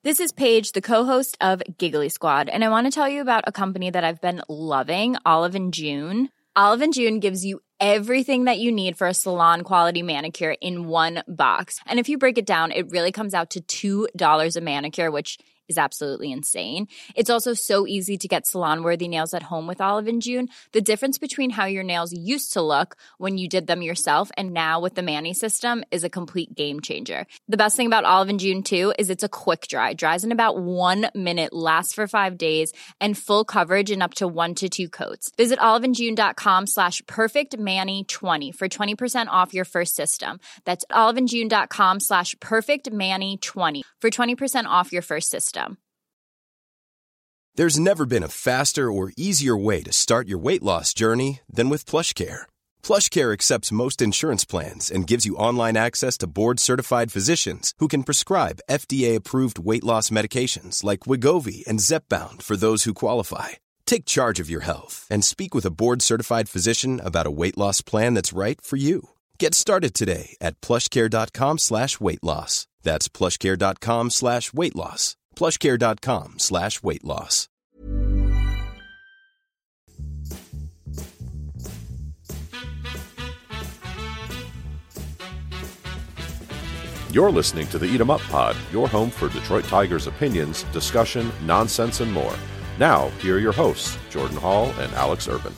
This is Paige, the co-host of Giggly Squad, and I want to tell you about a company that I've been loving, Olive & June. Olive & June gives you everything that you need for a salon-quality manicure in one box. And if you break it down, it really comes out to $2 a manicure, which is absolutely insane. It's also so easy to get salon-worthy nails at home with Olive & June. The difference between how your nails used to look when you did them yourself and now with the Mani system is a complete game changer. The best thing about Olive & June, too, is it's a quick dry. Dries in about 1 minute, lasts for 5 days, and full coverage in up to 1 to 2 coats. Visit oliveandjune.com/perfectmani20 for 20% off your first system. That's oliveandjune.com/perfectmani20 for 20% off your first system. There's never been a faster or easier way to start your weight loss journey than with PlushCare. PlushCare accepts most insurance plans and gives you online access to board-certified physicians who can prescribe FDA-approved weight loss medications like Wegovy and Zepbound for those who qualify. Take charge of your health and speak with a board-certified physician about a weight loss plan that's right for you. Get started today at plushcare.com/weight loss. That's plushcare.com/weight loss. plushcare.com/weight loss. You're listening to the Eat 'em Up Pod, your home for Detroit Tigers opinions, discussion, nonsense, and more. Now, here are your hosts, Jordan Hall and Alex Urban.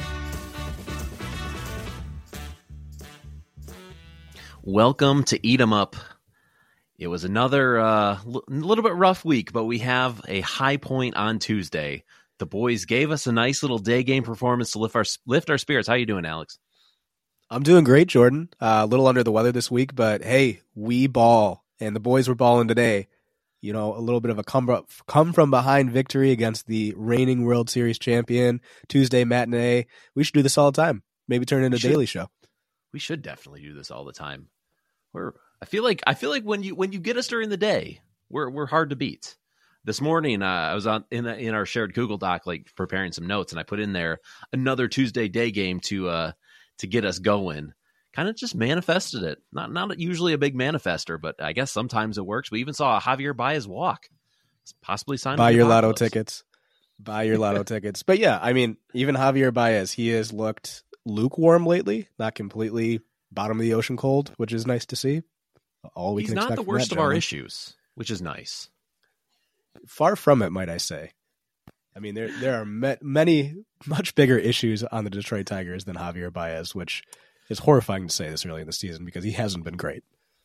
Welcome to Eat 'em Up. It was another little bit rough week, but we have a high point on Tuesday. The boys gave us a nice little day game performance to lift our spirits. How you doing, Alex? I'm doing great, Jordan. A little under the weather this week, but hey, we ball, and the boys were balling today. You know, a little bit of a come from behind victory against the reigning World Series champion. Tuesday matinee. We should do this all the time. Maybe turn it into a daily show. We should definitely do this all the time. I feel like when you get us during the day, we're hard to beat. This morning, I was in our shared Google Doc, like preparing some notes, and I put in there another Tuesday day game to get us going. Kind of just manifested it. Not usually a big manifester, but I guess sometimes it works. We even saw Javier Baez walk, possibly sign. Buy your lotto tickets. Buy your lotto tickets. But yeah, I mean, even Javier Baez, he has looked lukewarm lately, not completely bottom of the ocean cold, which is nice to see. He's not the worst of our issues, which is nice. Far from it, might I say. I mean, there are many much bigger issues on the Detroit Tigers than Javier Baez, which is horrifying to say this early in the season because he hasn't been great.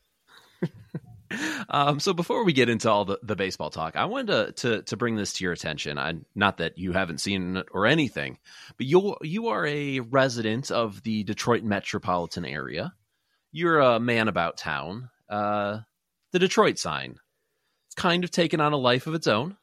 So before we get into all the baseball talk, I wanted to bring this to your attention. Not that you haven't seen it or anything, but you are a resident of the Detroit metropolitan area. You're a man about town. The Detroit sign. It's kind of taken on a life of its own.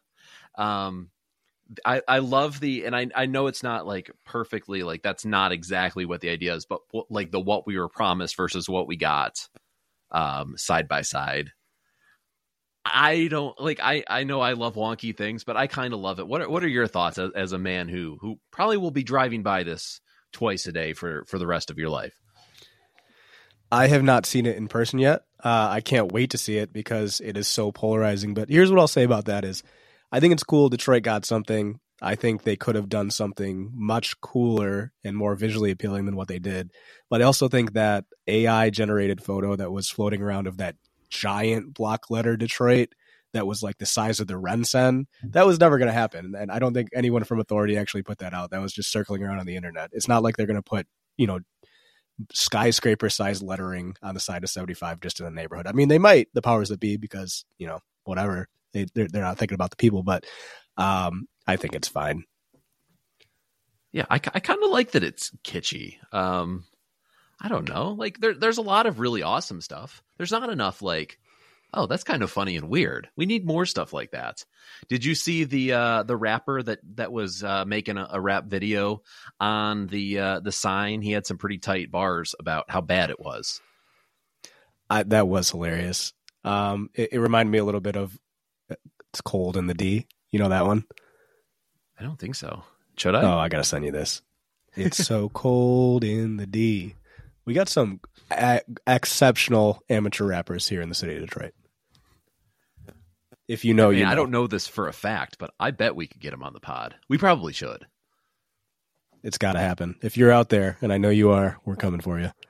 I love and I know it's not like perfectly, like that's not exactly what the idea is, but like what we were promised versus what we got side by side. I don't like, I know I love wonky things, but I kind of love it. What are your thoughts as a man who probably will be driving by this twice a day for the rest of your life? I have not seen it in person yet. I can't wait to see it because it is so polarizing. But here's what I'll say about that is I think it's cool Detroit got something. I think they could have done something much cooler and more visually appealing than what they did. But I also think that AI-generated photo that was floating around of that giant block letter Detroit that was like the size of the Rensen, that was never going to happen. And I don't think anyone from Authority actually put that out. That was just circling around on the internet. It's not like they're going to put, skyscraper-sized lettering on the side of 75 just in the neighborhood. I mean, they might, the powers that be, because, whatever. They're not thinking about the people, but I think it's fine. Yeah, I kind of like that it's kitschy. I don't know. Like there's a lot of really awesome stuff. There's not enough like, oh, that's kind of funny and weird. We need more stuff like that. Did you see the rapper that was making a rap video on the sign? He had some pretty tight bars about how bad it was. That was hilarious. It reminded me a little bit of It's Cold in the D. You know that one? I don't think so. Should I? Oh, I gotta send you this. It's so cold in the D. We got some exceptional amateur rappers here in the city of Detroit. If you know, I mean, you know. I don't know this for a fact, but I bet we could get him on the pod. We probably should. It's got to happen. If you're out there, and I know you are, we're coming for you.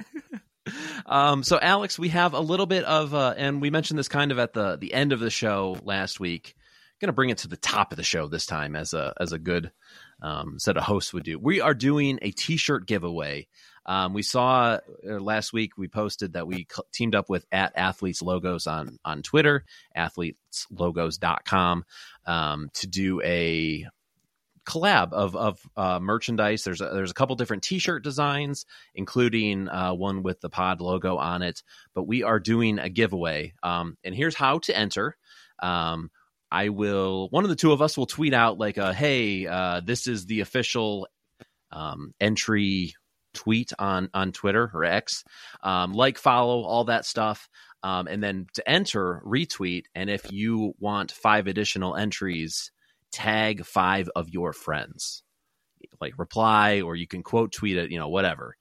So, Alex, we have a little bit of, and we mentioned this kind of at the end of the show last week. Going to bring it to the top of the show this time, as a good set of hosts would do. We are doing a T-shirt giveaway. We saw last week we posted that we teamed up with @AthletesLogos on Twitter, athleteslogos.com, to do a collab of merchandise. There's a couple different T-shirt designs, including one with the pod logo on it. But we are doing a giveaway, and here's how to enter. One of the two of us will tweet out like, "Hey, this is the official entry." Tweet on Twitter or X, follow, all that stuff, and then to enter, retweet, and if you want 5 additional entries, tag 5 of your friends, like reply, or you can quote tweet it, whatever.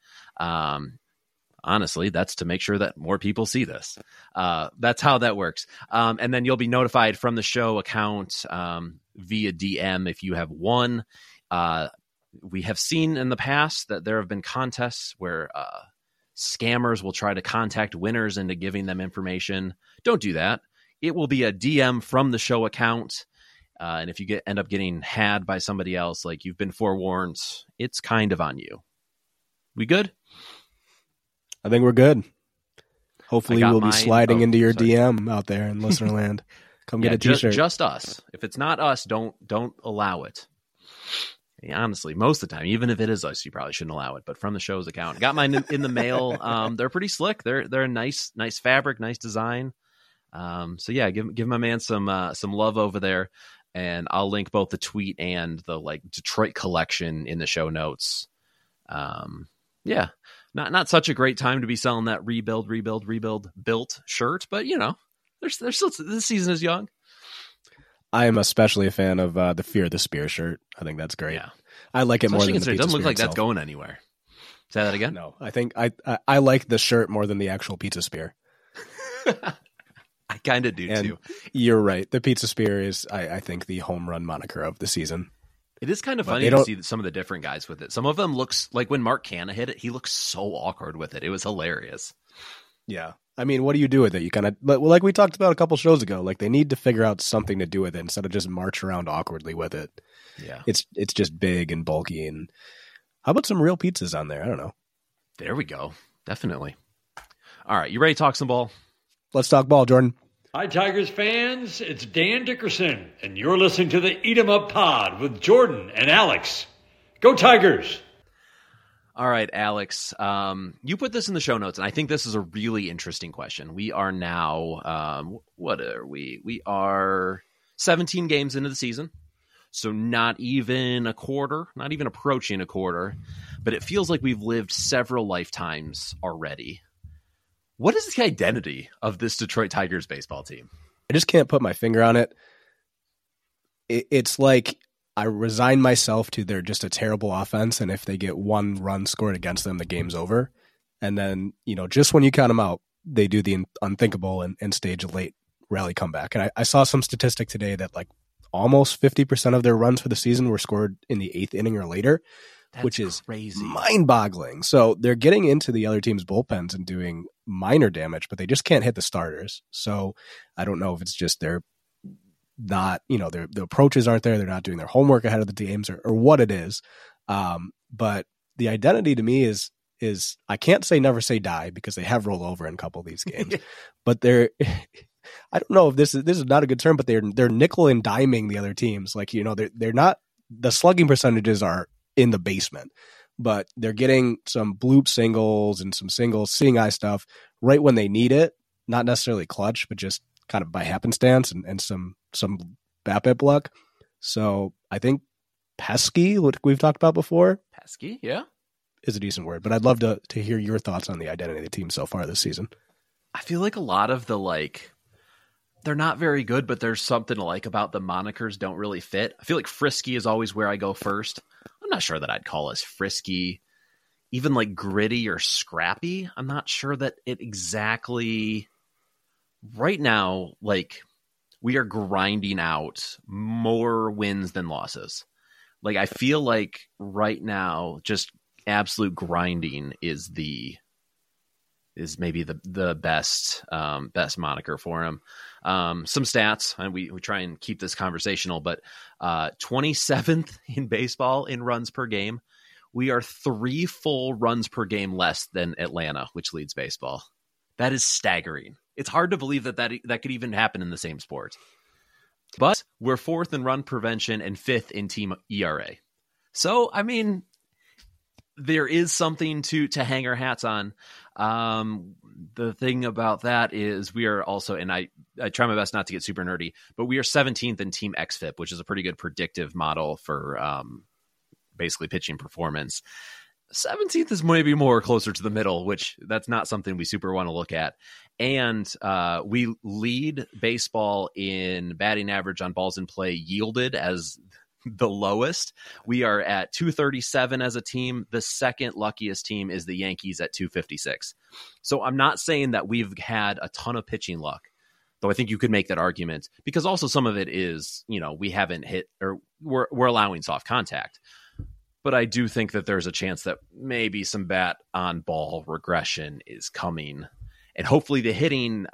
Honestly, that's to make sure that more people see this. That's how that works. And then you'll be notified from the show account via DM if you have won. We have seen in the past that there have been contests where scammers will try to contact winners into giving them information. Don't do that. It will be a DM from the show account. And if you end up getting had by somebody else, like, you've been forewarned, it's kind of on you. We good? I think we're good. Hopefully we'll be sliding into your DM out there in listener land. Come get a T-shirt. Just us. If it's not us, don't allow it. Honestly, most of the time, even if it is us, you probably shouldn't allow it. But from the show's account, got mine in the mail. They're pretty slick. They're a nice fabric, nice design. So yeah, give my man some love over there, and I'll link both the tweet and the Detroit collection in the show notes. Yeah, not such a great time to be selling that rebuild built shirt, but there's still, this season is young. I am especially a fan of the Fear the Spear shirt. I think that's great. Yeah. I like it more than the Pizza It doesn't look like itself. That's going anywhere. Say that again? No, I think I like the shirt more than the actual Pizza Spear. I kind of do too. You're right. The Pizza Spear is, I think, the home run moniker of the season. It is kind of funny to see some of the different guys with it. Some of them looks like when Mark Canna hit it, he looks so awkward with it. It was hilarious. Yeah. I mean, what do you do with it? You kind of, like we talked about a couple shows ago, like they need to figure out something to do with it instead of just march around awkwardly with it. Yeah. It's just big and bulky. And how about some real pizzas on there? I don't know. There we go. Definitely. All right. You ready to talk some ball? Let's talk ball, Jordan. Hi, Tigers fans. It's Dan Dickerson, and you're listening to the Eat 'em Up Pod with Jordan and Alex. Go Tigers! All right, Alex, you put this in the show notes, and I think this is a really interesting question. We are now, what are we? We are 17 games into the season, so not even a quarter, not even approaching a quarter, but it feels like we've lived several lifetimes already. What is the identity of this Detroit Tigers baseball team? I just can't put my finger on it. It's like I resign myself to they're just a terrible offense, and if they get one run scored against them, the game's over. And then, just when you count them out, they do the unthinkable and stage a late rally comeback. And I saw some statistic today that almost 50% of their runs for the season were scored in the 8th inning or later, which is crazy, mind-boggling. So they're getting into the other team's bullpens and doing minor damage, but they just can't hit the starters. So I don't know if it's just they're not, the approaches aren't there. They're not doing their homework ahead of the games or what it is. But the identity to me is I can't say never say die because they have rolled over in a couple of these games, but they're, I don't know if this is not a good term, but they're nickel and diming the other teams. They're not, the slugging percentages are in the basement, but they're getting some bloop singles and some singles, seeing eye stuff right when they need it. Not necessarily clutch, but just kind of by happenstance and some BABIP luck. So I think pesky, what we've talked about before. Pesky, yeah, is a decent word, but I'd love to hear your thoughts on the identity of the team so far this season. I feel like a lot of the they're not very good, but there's something to like about the monikers don't really fit. I feel like frisky is always where I go first. I'm not sure that I'd call us frisky, even gritty or scrappy. I'm not sure that it exactly right now, we are grinding out more wins than losses. Like, I feel like right now, just absolute grinding is maybe the best moniker for him. Some stats, and we try and keep this conversational, but 27th in baseball in runs per game. We are 3 full runs per game less than Atlanta, which leads baseball. That is staggering. It's hard to believe that could even happen in the same sport. But we're 4th in run prevention and 5th in team ERA. So, I mean, there is something to hang our hats on. The thing about that is we are also, and I try my best not to get super nerdy, but we are 17th in team XFIP, which is a pretty good predictive model for basically pitching performance. 17th is maybe more closer to the middle, which that's not something we super want to look at. And we lead baseball in batting average on balls in play yielded as the lowest. We are at 237 as a team. The second luckiest team is the Yankees at 256. So I'm not saying that we've had a ton of pitching luck, though I think you could make that argument, because also some of it is, we haven't hit, or we're allowing soft contact. But I do think that there's a chance that maybe some bat on ball regression is coming, and hopefully the hitting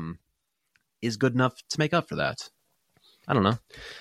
is good enough to make up for that. I don't know.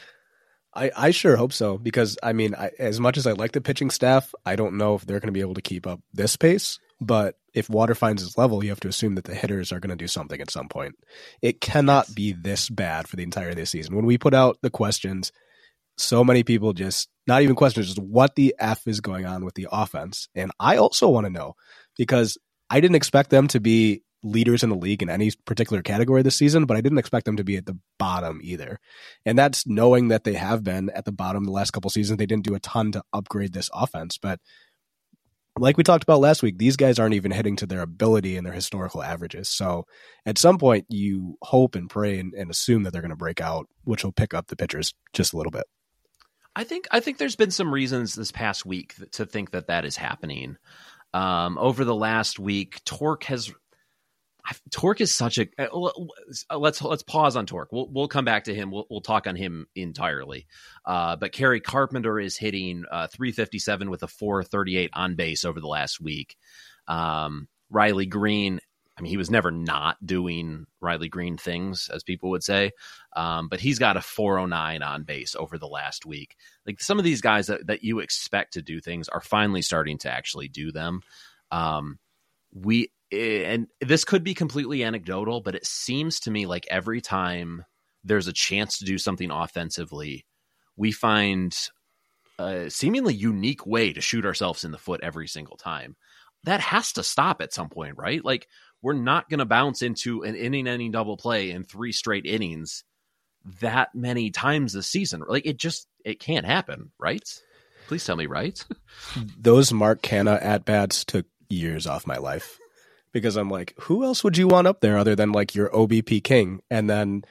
I sure hope so, because as much as I like the pitching staff, I don't know if they're going to be able to keep up this pace. But if water finds its level, you have to assume that the hitters are going to do something at some point. It cannot be this bad for the entire of this season. When we put out the questions, so many people just, not even questions, just what the F is going on with the offense. And I also want to know, because I didn't expect them to be leaders in the league in any particular category this season, but I didn't expect them to be at the bottom either. And that's knowing that they have been at the bottom the last couple seasons. They didn't do a ton to upgrade this offense, but like we talked about last week, these guys aren't even hitting to their ability and their historical averages. So at some point you hope and pray and assume that they're going to break out, which will pick up the pitchers just a little bit. I think there's been some reasons this past week to think that is happening. Over the last week, Torque is such a. Let's pause on Torque. We'll come back to him. We'll talk on him entirely. But Kerry Carpenter is hitting 357 with a 438 on base over the last week. Riley Green, he was never not doing Riley Green things, as people would say. But he's got a 409 on base over the last week. Like, some of these guys that you expect to do things are finally starting to actually do them. And this could be completely anecdotal, but it seems to me like every time there's a chance to do something offensively, we find a seemingly unique way to shoot ourselves in the foot every single time. That has to stop at some point, right? Like, we're not going to bounce into an inning-ending double play in 3 straight innings that many times this season. Like, it can't happen, right? Please tell me, right? Those Mark Canha at-bats took years off my life, because I'm like, who else would you want up there other than like your OBP king? And then,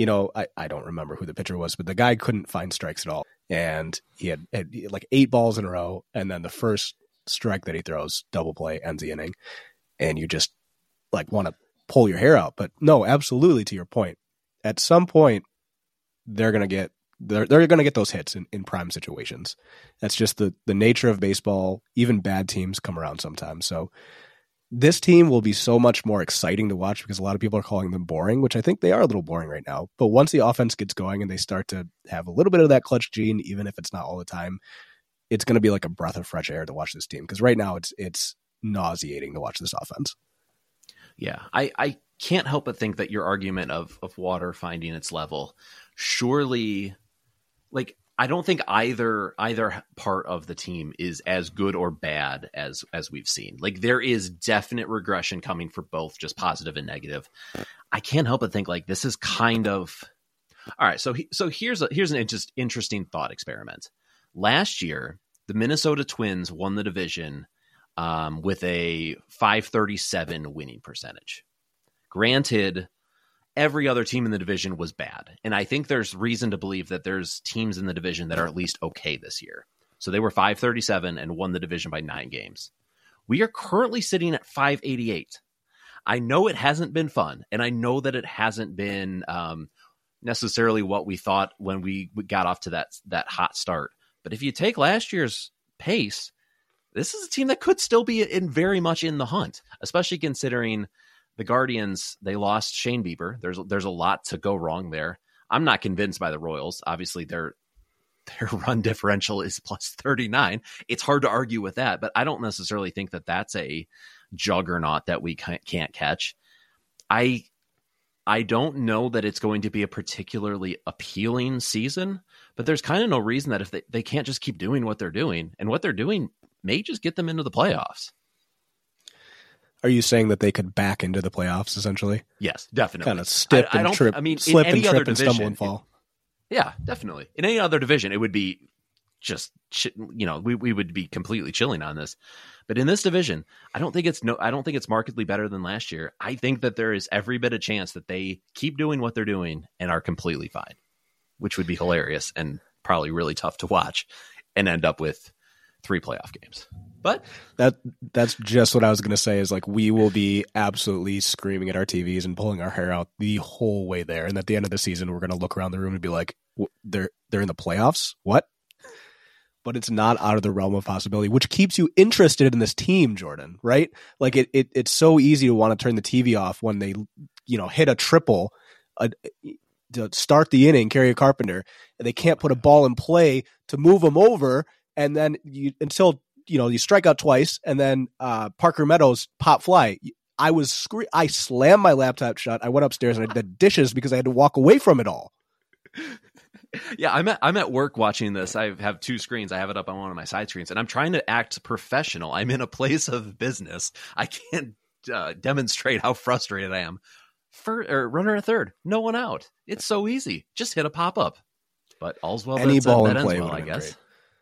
I don't remember who the pitcher was, but the guy couldn't find strikes at all. And he had like 8 balls in a row. And then the first strike that he throws, double play, ends the inning. And you just like want to pull your hair out. But no, absolutely, to your point, at some point they're going to get those hits in prime situations. That's just the nature of baseball. Even bad teams come around sometimes. So this team will be so much more exciting to watch, because a lot of people are calling them boring, which I think they are a little boring right now. But once the offense gets going and they start to have a little bit of that clutch gene, even if it's not all the time, it's going to be like a breath of fresh air to watch this team. Because right now it's nauseating to watch this offense. Yeah, I can't help but think that your argument of water finding its level, surely, like, I don't think either part of the team is as good or bad as we've seen. Like, there is definite regression coming for both, just positive and negative. I can't help but think, like, this is kind of all right. So here's an interesting thought experiment. Last year, the Minnesota Twins won the division with a .537 winning percentage. Granted, every other team in the division was bad. And I think there's reason to believe that there's teams in the division that are at least okay this year. So they were .537 and won the division by 9 games. We are currently sitting at .588. I know it hasn't been fun, and I know that it hasn't been necessarily what we thought when we got off to that hot start. But if you take last year's pace, this is a team that could still be very much in the hunt, especially considering the Guardians, they lost Shane Bieber. There's a lot to go wrong there. I'm not convinced by the Royals. Obviously, their run differential is plus 39. It's hard to argue with that, but I don't necessarily think that that's a juggernaut that we can't catch. I don't know that it's going to be a particularly appealing season, but there's kind of no reason that if they can't just keep doing what they're doing, and what they're doing may just get them into the playoffs. Are you saying that they could back into the playoffs, essentially? Yes, definitely. Kind of slip and trip and stumble and fall. Yeah, definitely. In any other division, it would be just, we would be completely chilling on this. But in this division, I don't think it's markedly better than last year. I think that there is every bit of chance that they keep doing what they're doing and are completely fine, which would be hilarious and probably really tough to watch and end up with 3 playoff games. But that's just what I was going to say, is like, we will be absolutely screaming at our TVs and pulling our hair out the whole way there. And at the end of the season, we're going to look around the room and be like, they're in the playoffs? What? But it's not out of the realm of possibility, which keeps you interested in this team, Jordan, right? Like it's so easy to want to turn the TV off when they, hit a triple to start the inning, Kerry Carpenter, and they can't put a ball in play to move them over. And then you strike out twice, and then Parker Meadows pop fly. I slammed my laptop shut. I went upstairs and I did dishes because I had to walk away from it all. Yeah, I'm at work watching this. I have 2 screens. I have it up on one of my side screens, and I'm trying to act professional. I'm in a place of business. I can't demonstrate how frustrated I am. Runner at third, no one out. It's so easy. Just hit a pop up. But all's well. Any ball in that play, ends well, I guess.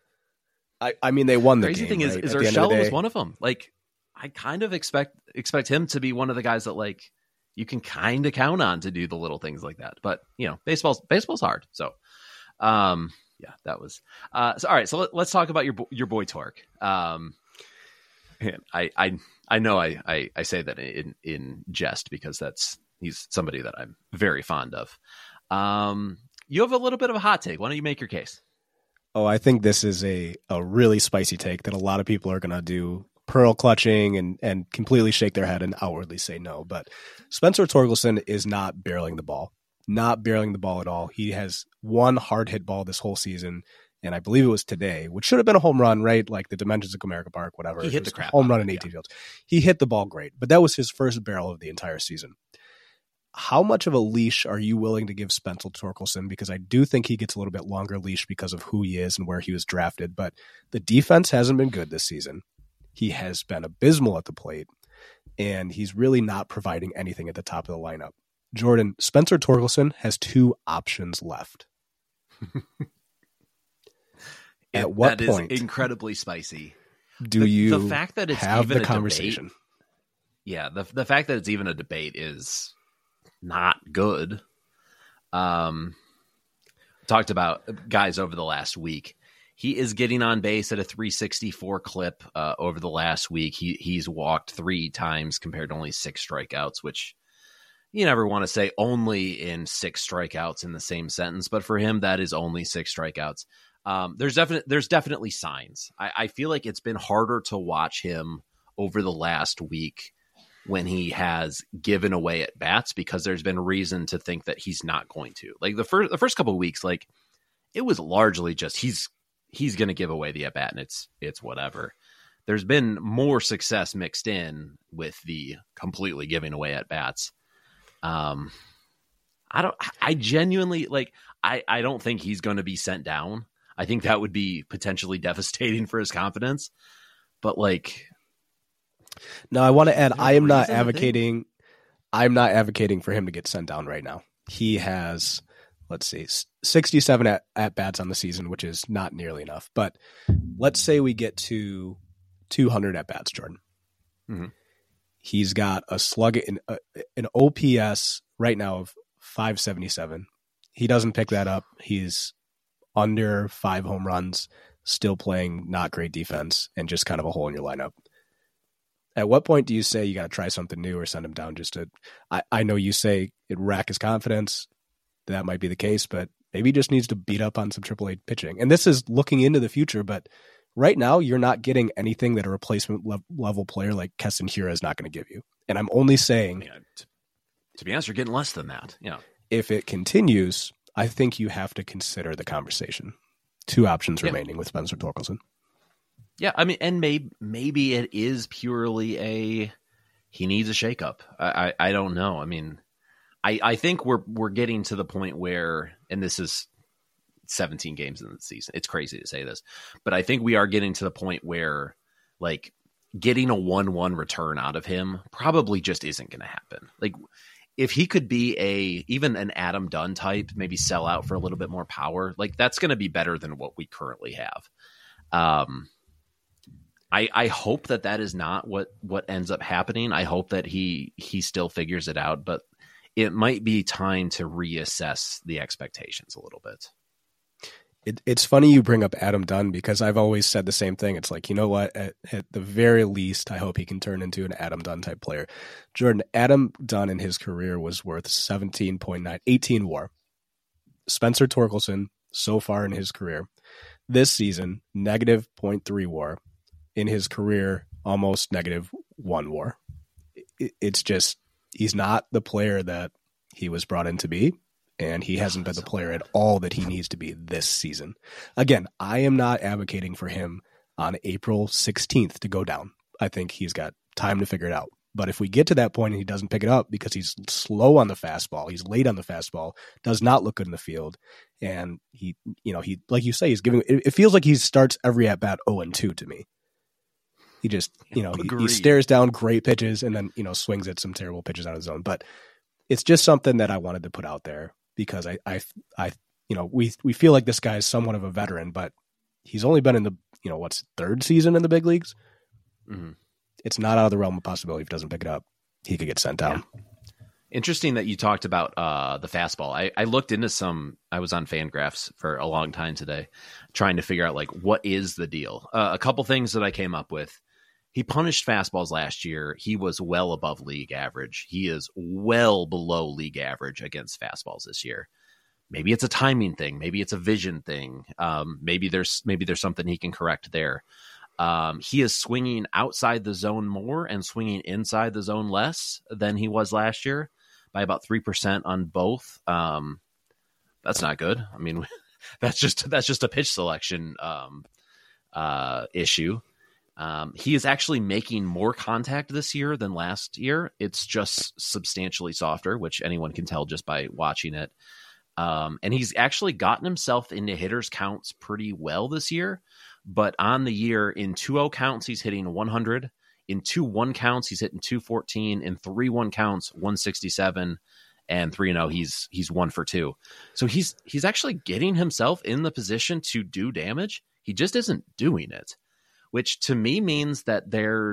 I mean, they won the crazy game. Thing right? is Urshela was one of them. Like, I kind of expect him to be one of the guys that, like, you can kind of count on to do the little things like that. But baseball's hard. So, yeah, that was so. All right, so let's talk about your boy Torque. I know I say that in jest because he's somebody that I'm very fond of. You have a little bit of a hot take. Why don't you make your case? Oh, I think this is a really spicy take that a lot of people are going to do pearl clutching and completely shake their head and outwardly say no. But Spencer Torkelson is not barreling the ball. Not barreling the ball at all. He has one hard hit ball this whole season, and I believe it was today, which should have been a home run, right? Like the dimensions of Comerica Park, whatever. He hit the crap home run in 18 fields. He hit the ball great, but that was his first barrel of the entire season. How much of a leash are you willing to give Spencer Torkelson? Because I do think he gets a little bit longer leash because of who he is and where he was drafted. But the defense hasn't been good this season. He has been abysmal at the plate, and he's really not providing anything at the top of the lineup. Jordan, Spencer Torkelson has 2 options left. At what point? That is incredibly spicy. Do you the fact that it's have even the a conversation? Debate, yeah, the fact that it's even a debate is not good. Talked about guys over the last week. He is getting on base at a 364 clip over the last week. He's walked 3 times compared to only 6 strikeouts, which you never want to say only in 6 strikeouts in the same sentence, but for him, that is only 6 strikeouts. There's definitely signs. I feel like it's been harder to watch him over the last week when he has given away at bats because there's been reason to think that he's not going to. Like the first couple of weeks, like it was largely just he's going to give away the at bat and it's whatever. There's been more success mixed in with the completely giving away at bats. I genuinely like, I don't think he's going to be sent down. I think that would be potentially devastating for his confidence, but like, no, I want to add, I'm not advocating for him to get sent down right now. He has, 67 at bats on the season, which is not nearly enough, but let's say we get to 200 at bats, Jordan. Mm-hmm. He's got a slug an OPS right now of 577. He doesn't pick that up. He's under 5 home runs, still playing not great defense, and just kind of a hole in your lineup. At what point do you say you got to try something new or send him down just to – I know you say it rack his confidence. that might be the case, but maybe he just needs to beat up on some AAA pitching. And this is looking into the future, but right now you're not getting anything that a replacement level player like Keston Hiura is not going to give you. And I'm only saying, to be honest, you're getting less than that. Yeah. If it continues, I think you have to consider the conversation. 2 options remaining with Spencer Torkelson. Yeah, I mean, and maybe it is purely he needs a shakeup. I don't know. I mean, I think we're getting to the point where, and this is 17 games in the season. It's crazy to say this, but I think we are getting to the point where, like, getting a 1-1 return out of him probably just isn't going to happen. Like, if he could be even an Adam Dunn type, maybe sell out for a little bit more power, like, that's going to be better than what we currently have. I hope that is not what ends up happening. I hope that he still figures it out, but it might be time to reassess the expectations a little bit. It's funny you bring up Adam Dunn, because I've always said the same thing. It's like, you know what? At the very least, I hope he can turn into an Adam Dunn type player. Jordan, Adam Dunn in his career was worth 17.9, 18 WAR. Spencer Torkelson, so far in his career, this season, negative 0.3 WAR. In his career, almost negative 1 WAR. It's just, he's not the player that he was brought in to be. And he hasn't been the player at all that he needs to be this season. Again, I am not advocating for him on April 16th to go down. I think he's got time to figure it out. But if we get to that point and he doesn't pick it up because he's slow on the fastball, he's late on the fastball, does not look good in the field, and he like you say, he's giving. It feels like he starts every at bat 0-2 to me. He just, he stares down great pitches and then, swings at some terrible pitches out of the zone. But it's just something that I wanted to put out there, because we feel like this guy is somewhat of a veteran, but he's only been in the, third season in the big leagues. Mm-hmm. It's not out of the realm of possibility. If he doesn't pick it up, he could get sent down. Yeah. Interesting that you talked about the fastball. I looked into I was on Fangraphs for a long time today, trying to figure out, like, what is the deal? A couple things that I came up with. He punished fastballs last year. He was well above league average. He is well below league average against fastballs this year. Maybe it's a timing thing. Maybe it's a vision thing. Maybe there's something he can correct there. He is swinging outside the zone more and swinging inside the zone less than he was last year, by about 3% on both. That's not good. I mean, that's just a pitch selection issue. He is actually making more contact this year than last year. It's just substantially softer, which anyone can tell just by watching it. And he's actually gotten himself into hitters counts pretty well this year. But on the year, in 2-0 counts, he's hitting 100. In 2-1 counts, he's hitting 214. In 3-1 counts, 167. And 3-0, he's 1 for 2. So he's actually getting himself in the position to do damage. He just isn't doing it, which to me means that there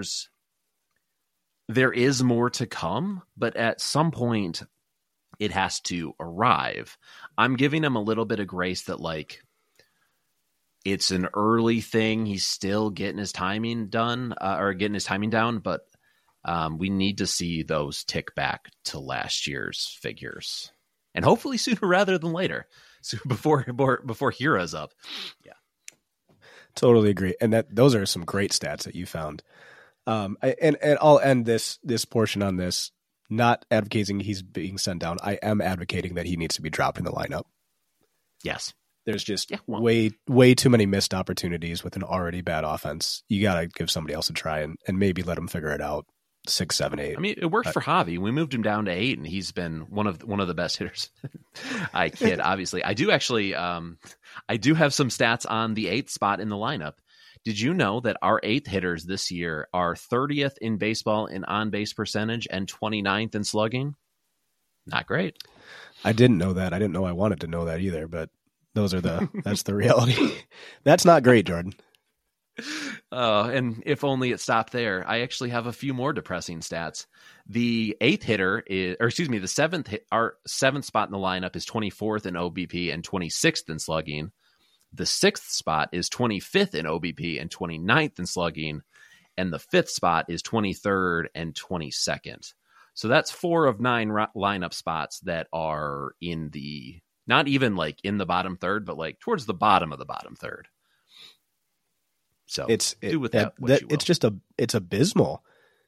is more to come, but at some point it has to arrive. I'm giving him a little bit of grace that, like, it's an early thing. He's still getting his timing done, or getting his timing down, but we need to see those tick back to last year's figures, and hopefully sooner rather than later. So before Hiura's up. Yeah. Totally agree. And those are some great stats that you found. And I'll end this portion on this, not advocating he's being sent down. I am advocating that he needs to be dropped in the lineup. Yes. There's just way too many missed opportunities with an already bad offense. You got to give somebody else a try and maybe let him figure it out. 6, 7, 8. I mean, it worked for Javi. We moved him down to 8, and he's been one of the best hitters. I kid, obviously. I do actually. I do have some stats on the 8th spot in the lineup. Did you know that our 8th hitters this year are 30th in baseball in on-base percentage and 29th in slugging? Not great. I didn't know that. I didn't know I wanted to know that either, but that's the reality. That's not great, Jordan. And if only it stopped there. I actually have a few more depressing stats. The 8th hitter our 7th spot in the lineup is 24th in OBP and 26th in slugging. The 6th spot is 25th in OBP and 29th in slugging. And the 5th spot is 23rd and 22nd. So that's 4 of 9 lineup spots that are in the Not even like in the bottom third, but like towards the bottom of the bottom third. So do with that what you will. It's abysmal.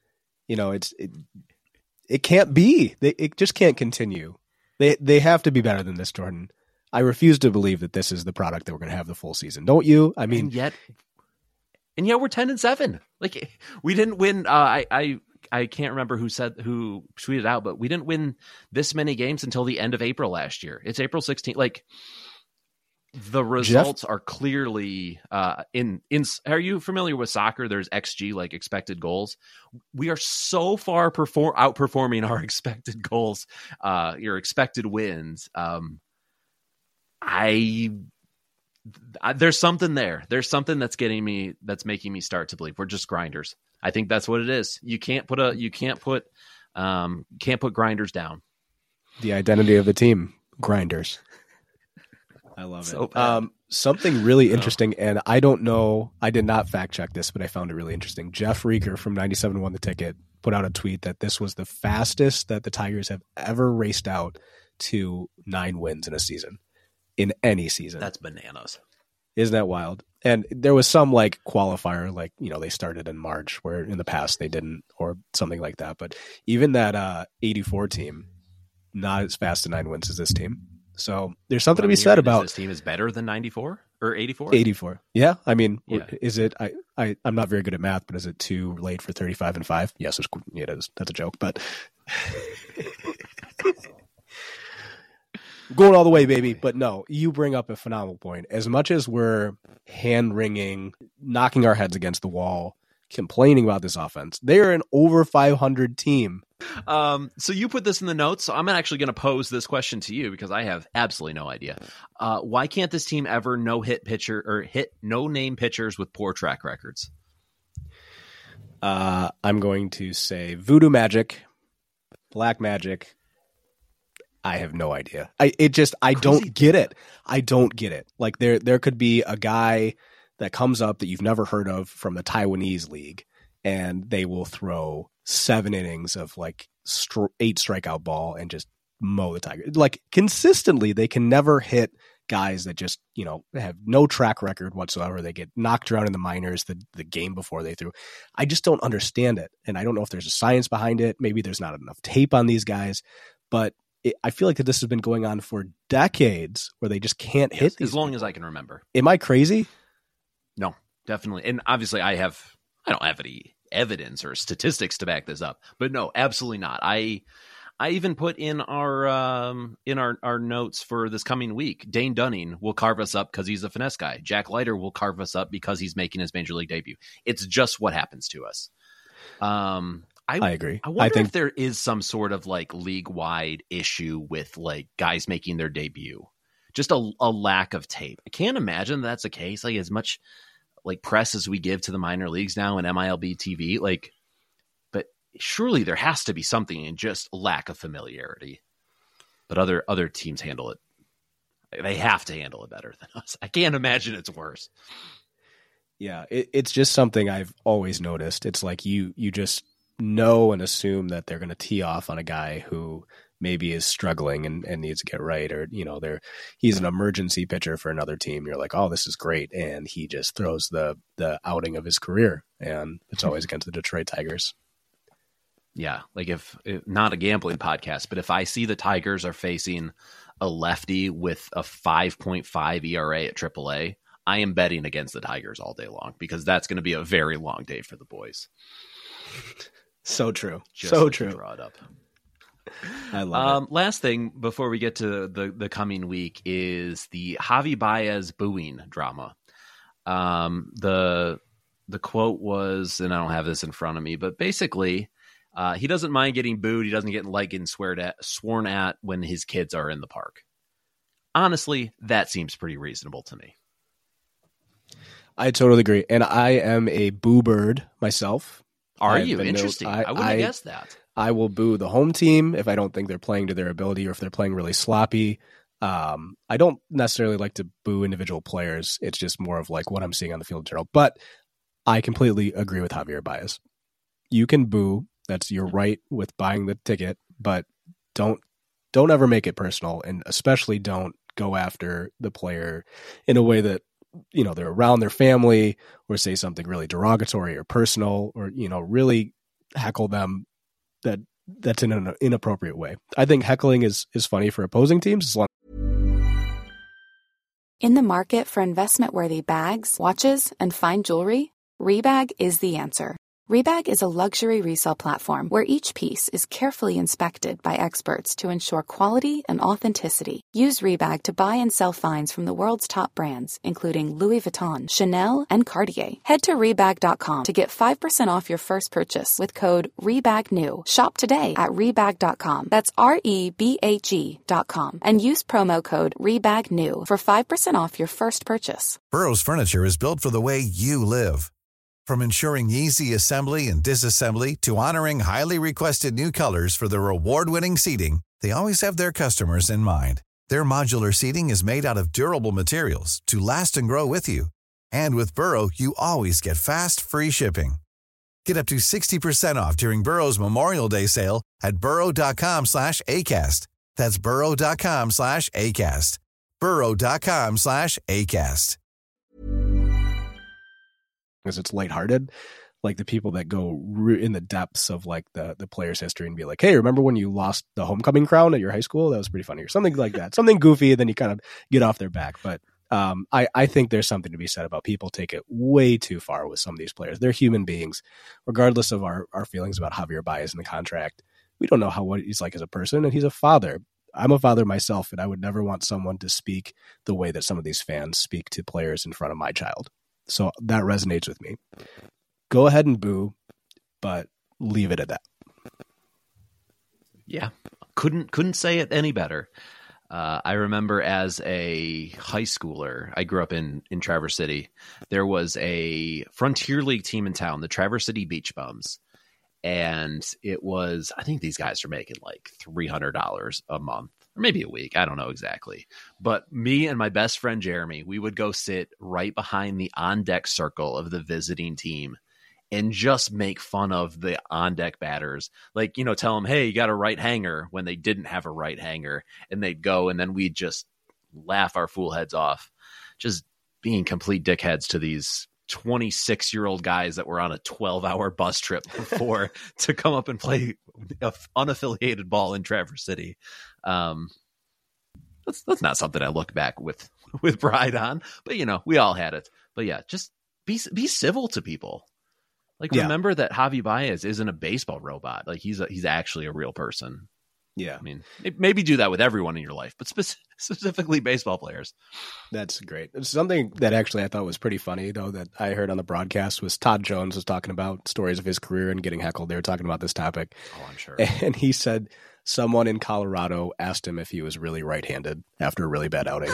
It can't be. It just can't continue. They have to be better than this, Jordan. I refuse to believe that this is the product that we're going to have the full season. Don't you? I mean, and yet we're 10-7. Like we didn't win. I can't remember who tweeted out, but we didn't win this many games until the end of April last year. It's April 16th. Like the results are clearly in. Are you familiar with soccer? There's XG, like expected goals. We are so far outperforming our expected goals, your expected wins. There's something there. There's something that's making me start to believe we're just grinders. I think that's what it is. You can't put grinders down. The identity of the team, grinders. I love it. Something really interesting, and I don't know, I did not fact check this, but I found it really interesting. Jeff Reeker from 97 Won the Ticket put out a tweet that this was the fastest that the Tigers have ever raced out to 9 wins in a season, in any season. That's bananas. Isn't that wild? And there was some like qualifier, like, they started in March where in the past they didn't, or something like that. But even that 84 team, not as fast to 9 wins as this team. So there's something to be said about this team is better than 94 or 84. 84. Yeah. I mean, Is it? I'm not very good at math, but is it too late for 35 and 5? Yes, it is. That's a joke, but going all the way, baby. But no, you bring up a phenomenal point. As much as we're hand-wringing, knocking our heads against the wall, complaining about this offense, they are an over 500 team. So you put this in the notes. So I'm actually going to pose this question to you because I have absolutely no idea. Why can't this team ever hit no-name pitchers with poor track records? I'm going to say voodoo magic, black magic. I have no idea. I don't get it. I don't get it. Like there could be a guy that comes up that you've never heard of from the Taiwanese league, and they will throw 7 innings of like 8 strikeout ball and just mow the Tigers. Like consistently, they can never hit guys that just, have no track record whatsoever. They get knocked around in the minors the game before they threw. I just don't understand it. And I don't know if there's a science behind it. Maybe there's not enough tape on these guys, but I feel like that this has been going on for decades where they just can't hit these as long people. as I can remember. Am I crazy? No, definitely. And obviously I don't have any evidence or statistics to back this up, but no, absolutely not. I even put in our notes for this coming week, Dane Dunning will carve us up because he's a finesse guy. Jack Leiter will carve us up because he's making his major league debut. It's just what happens to us. I agree. I think if there is some sort of like league-wide issue with like guys making their debut, just a lack of tape. I can't imagine that's the case. Like as much like press as we give to the minor leagues now and MILB TV, like, but surely there has to be something in just lack of familiarity. But other teams handle it. They have to handle it better than us. I can't imagine it's worse. Yeah, it's just something I've always noticed. It's like you just know and assume that they're going to tee off on a guy who maybe is struggling and needs to get right, or he's an emergency pitcher for another team. You're like, oh, this is great, and he just throws the outing of his career, and it's always against the Detroit Tigers. Yeah, like if not a gambling podcast, but if I see the Tigers are facing a lefty with a 5.5 ERA at AAA, I am betting against the Tigers all day long because that's going to be a very long day for the boys. So true. Just so like true. Draw it up. I love it. Last thing before we get to the coming week is the Javi Baez booing drama. The quote was, and I don't have this in front of me, but basically he doesn't mind getting booed. He doesn't getting sworn at when his kids are in the park. Honestly, that seems pretty reasonable to me. I totally agree. And I am a boo bird myself. Are you? Interesting. I wouldn't have guessed that. I will boo the home team if I don't think they're playing to their ability or if they're playing really sloppy. I don't necessarily like to boo individual players. It's just more of like what I'm seeing on the field in general. But I completely agree with Javier Baez. You can boo. That's your right with buying the ticket, but don't ever make it personal, and especially don't go after the player in a way that, you know, they're around their family, or say something really derogatory or personal, or, you know, really heckle them that's in an inappropriate way. I think heckling is funny for opposing teams as long. In the market for investment-worthy bags, watches, and fine jewelry, Rebag is the answer. Rebag is a luxury resale platform where each piece is carefully inspected by experts to ensure quality and authenticity. Use Rebag to buy and sell finds from the world's top brands, including Louis Vuitton, Chanel, and Cartier. Head to Rebag.com to get 5% off your first purchase with code REBAGNEW. Shop today at Rebag.com. That's REBAG.com. And use promo code REBAGNEW for 5% off your first purchase. Burrow's furniture is built for the way you live. From ensuring easy assembly and disassembly to honoring highly requested new colors for their award-winning seating, they always have their customers in mind. Their modular seating is made out of durable materials to last and grow with you. And with Burrow, you always get fast, free shipping. Get up to 60% off during Burrow's Memorial Day sale at burrow.com/ACAST. That's burrow.com/ACAST. burrow.com/ACAST. Because it's lighthearted, like the people that go in the depths of like the player's history and be like, hey, remember when you lost the homecoming crown at your high school? That was pretty funny, or something like that. Something goofy, and then you kind of get off their back. But I think there's something to be said about people take it way too far with some of these players. They're human beings, regardless of our feelings about Javier Baez in the contract. We don't know what he's like as a person, and he's a father. I'm a father myself, and I would never want someone to speak the way that some of these fans speak to players in front of my child. So that resonates with me. Go ahead and boo, but leave it at that. Yeah, couldn't say it any better. I remember as a high schooler, I grew up in Traverse City. There was a Frontier League team in town, the Traverse City Beach Bums. And it was, I think these guys are making like $300 a month. Or maybe a week. I don't know exactly. But me and my best friend, Jeremy, we would go sit right behind the on-deck circle of the visiting team and just make fun of the on-deck batters. Like, you know, tell them, hey, you got a right hanger when they didn't have a right hanger. And they'd go, and then we'd just laugh our fool heads off. Just being complete dickheads to these 26-year-old guys that were on a 12-hour bus trip before to come up and play unaffiliated ball in Traverse City. That's not something I look back with pride on, but you know, we all had it. But yeah, just be civil to people. Like, remember that Javi Baez isn't a baseball robot. Like, he's actually a real person. Yeah. I mean, maybe do that with everyone in your life, but specifically baseball players. That's great. Something that actually I thought was pretty funny, though, that I heard on the broadcast was Todd Jones was talking about stories of his career and getting heckled. They were talking about this topic. Oh, I'm sure. And he said someone in Colorado asked him if he was really right-handed after a really bad outing.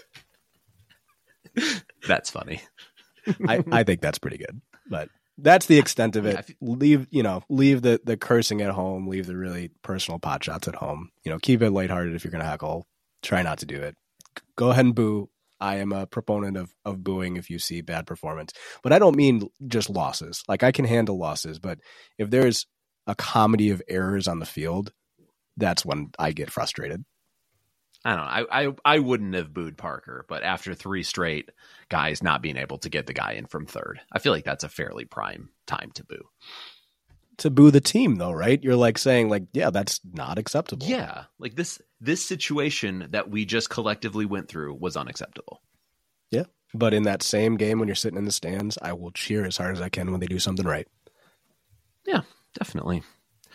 That's funny. I think that's pretty good, but that's the extent of it. Leave the cursing at home. Leave the really personal pot shots at home. You know, keep it lighthearted. If you're going to heckle, try not to do it. Go ahead and boo. I am a proponent of booing if you see bad performance, but I don't mean just losses. Like, I can handle losses, but if there's a comedy of errors on the field, that's when I get frustrated. I don't know. I wouldn't have booed Parker, but after 3 straight guys not being able to get the guy in from third, I feel like that's a fairly prime time to boo. To boo the team, though, right? You're like saying, like, yeah, that's not acceptable. Yeah, like this situation that we just collectively went through was unacceptable. Yeah, but in that same game, when you're sitting in the stands, I will cheer as hard as I can when they do something right. Yeah, definitely.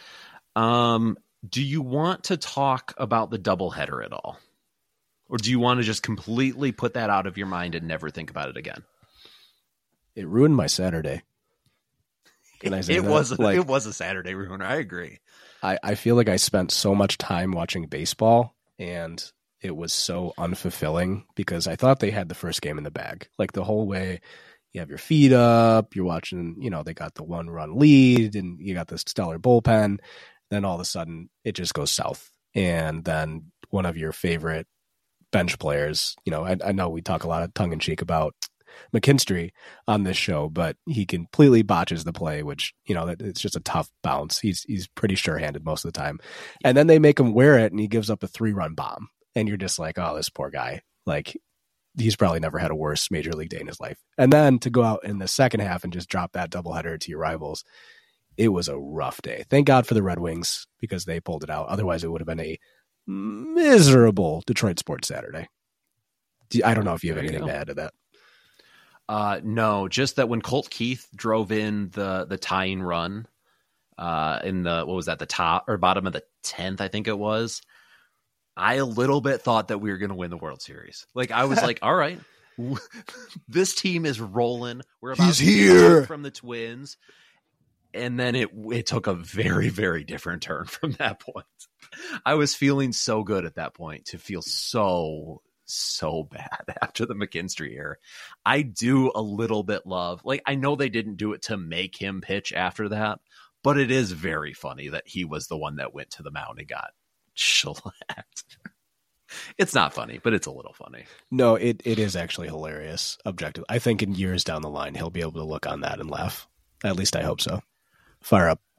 Do you want to talk about the doubleheader at all? Or do you want to just completely put that out of your mind and never think about it again? It ruined my Saturday. Can I say it that? It was a Saturday ruiner. I agree. I feel like I spent so much time watching baseball, and it was so unfulfilling because I thought they had the first game in the bag. Like, the whole way, you have your feet up, you're watching, you know, they got the 1-run lead, and you got this stellar bullpen. Then all of a sudden it just goes south. And then one of your favorite bench players, you know, I know we talk a lot of tongue in cheek about McKinstry on this show, but he completely botches the play, which, you know, it's just a tough bounce. He's pretty sure-handed most of the time. And then they make him wear it, and he gives up a 3-run bomb. and you're just like, oh, this poor guy. Like, he's probably never had a worse major league day in his life. And then to go out in the second half and just drop that doubleheader to your rivals, it was a rough day. Thank God for the Red Wings because they pulled it out. Otherwise, it would have been a miserable Detroit sports Saturday. I don't know if you have anything to add to that. No, just that when Colt Keith drove in the tying run in the, what was that, the top or bottom of the 10th, I think it was, I a little bit thought that we were going to win the World Series. Like, I was like, all right, this team is rolling. We're about He's here from the Twins. And then it took a very, very different turn from that point. I was feeling so good at that point to feel so bad after the McKinstry era. I do a little bit love, like, I know they didn't do it to make him pitch after that, but it is very funny that he was the one that went to the mound and got shellacked. It's not funny, but it's a little funny. No, it is actually hilarious. Objective. I think in years down the line, he'll be able to look on that and laugh. At least I hope so. Fire up.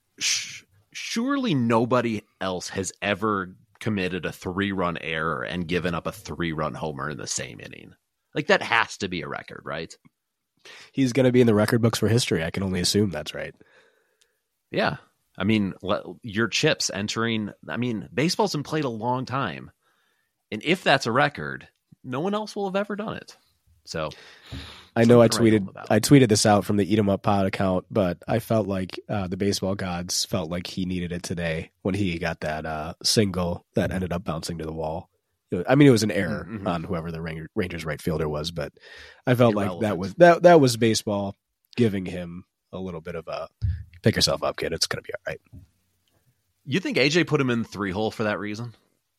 Surely nobody else has ever committed a 3-run error and given up a 3-run homer in the same inning. Like, that has to be a record, right? He's going to be in the record books for history. I can only assume that's right. Yeah. I mean, your chips entering, I mean, baseball's been played a long time. And if that's a record, no one else will have ever done it. So I know I tweeted this out from the Eat 'em Up Pod account, but I felt like the baseball gods felt like he needed it today when he got that single that ended up bouncing to the wall. I mean, it was an error on whoever the Rangers right fielder was, but I felt like that was baseball giving him a little bit of a pick yourself up, kid. It's going to be all right. You think AJ put him in the 3-hole for that reason?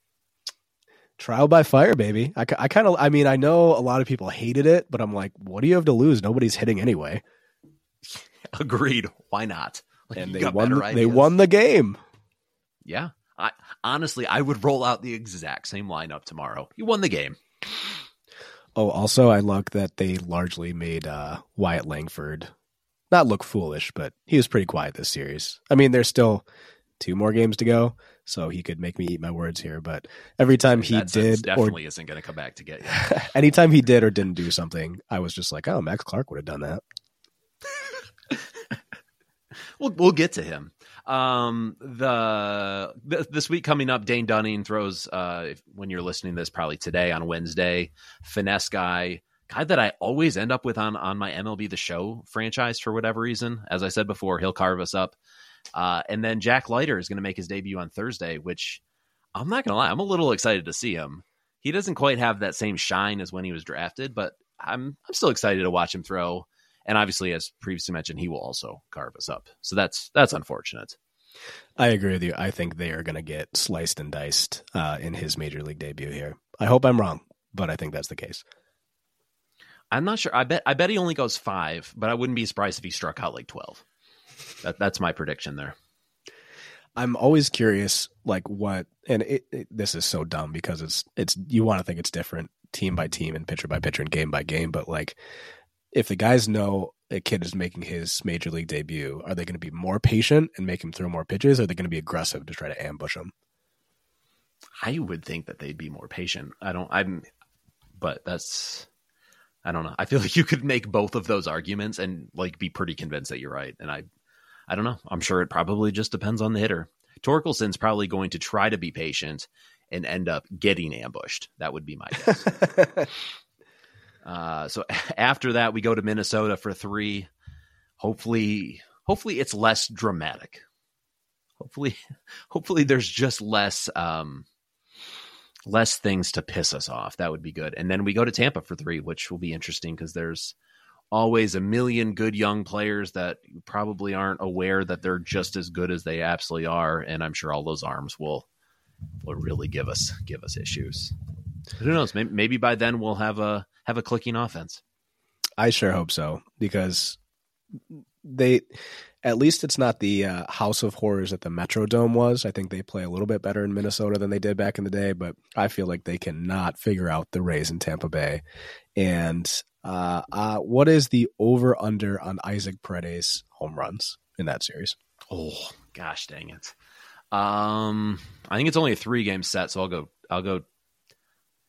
Trial by fire, baby. I mean, I know a lot of people hated it, but I'm like, what do you have to lose? Nobody's hitting anyway. Agreed. Why not? Like, and they won the game. Yeah. Honestly, I would roll out the exact same lineup tomorrow. You won the game. Oh, also, I like that they largely made Wyatt Langford not look foolish, but he was pretty quiet this series. I mean, there's still 2 more games to go, so he could make me eat my words here. But every time he definitely isn't going to come back to get you. Anytime he did or didn't do something, I was just like, oh, Max Clark would have done that. We'll get to him. This week coming up, Dane Dunning throws, when you're listening to this, probably today on Wednesday, finesse guy that I always end up with on my MLB The Show franchise for whatever reason. As I said before, he'll carve us up. And then Jack Leiter is going to make his debut on Thursday, which I'm not going to lie, I'm a little excited to see him. He doesn't quite have that same shine as when he was drafted, but I'm still excited to watch him throw. And obviously, as previously mentioned, he will also carve us up. So that's unfortunate. I agree with you. I think they are going to get sliced and diced in his major league debut here. I hope I'm wrong, but I think that's the case. I'm not sure. I bet he only goes 5, but I wouldn't be surprised if he struck out like 12. That's my prediction there. I'm always curious, like what, and this is so dumb because it's you want to think it's different team by team and pitcher by pitcher and game by game, but like if the guys know a kid is making his major league debut, are they going to be more patient and make him throw more pitches? Or are they going to be aggressive to try to ambush him? I would think that they'd be more patient. I don't know. I feel like you could make both of those arguments and like be pretty convinced that you're right. And I don't know. I'm sure it probably just depends on the hitter. Torkelson's probably going to try to be patient and end up getting ambushed. That would be my guess. So after that, we go to Minnesota for 3. Hopefully it's less dramatic. Hopefully there's just less things to piss us off. That would be good. And then we go to Tampa for 3, which will be interesting because there's always a million good young players that probably aren't aware that they're just as good as they absolutely are. And I'm sure all those arms will really give us issues. But who knows? Maybe by then we'll have a clicking offense. I sure hope so, because at least it's not the house of horrors that the Metrodome was. I think they play a little bit better in Minnesota than they did back in the day, but I feel like they cannot figure out the Rays in Tampa Bay. And what is the over-under on Isaac Paredes home runs in that series? Oh, gosh dang it. I think it's only a 3-game set, so I'll go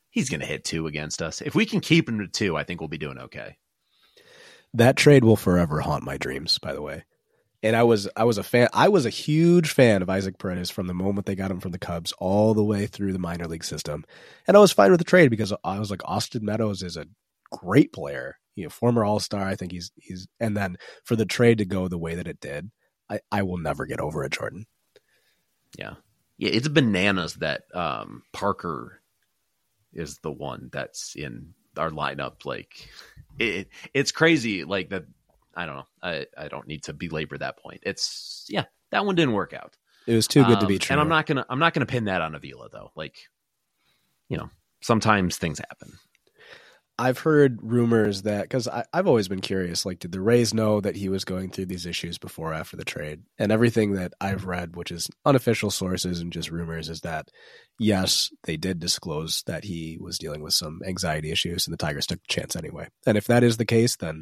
he's going to hit 2 against us. If we can keep him to 2, I think we'll be doing okay. That trade will forever haunt my dreams, by the way. And I was a fan. I was a huge fan of Isaac Paredes from the moment they got him from the Cubs all the way through the minor league system. And I was fine with the trade because I was like, Austin Meadows is a great player, former All-Star. I think he's, and then for the trade to go the way that it did, I will never get over it, Jordan. Yeah. Yeah. It's bananas that Parker is the one that's in our lineup. Like it's crazy. Like that. I don't know. I don't need to belabor that point. That one didn't work out. It was too good to be true. And I'm not gonna pin that on Avila though. Like, sometimes things happen. I've heard rumors that, because I've always been curious, like, did the Rays know that he was going through these issues before or after the trade? And everything that I've read, which is unofficial sources and just rumors, is that yes, they did disclose that he was dealing with some anxiety issues, and the Tigers took the chance anyway. And if that is the case, then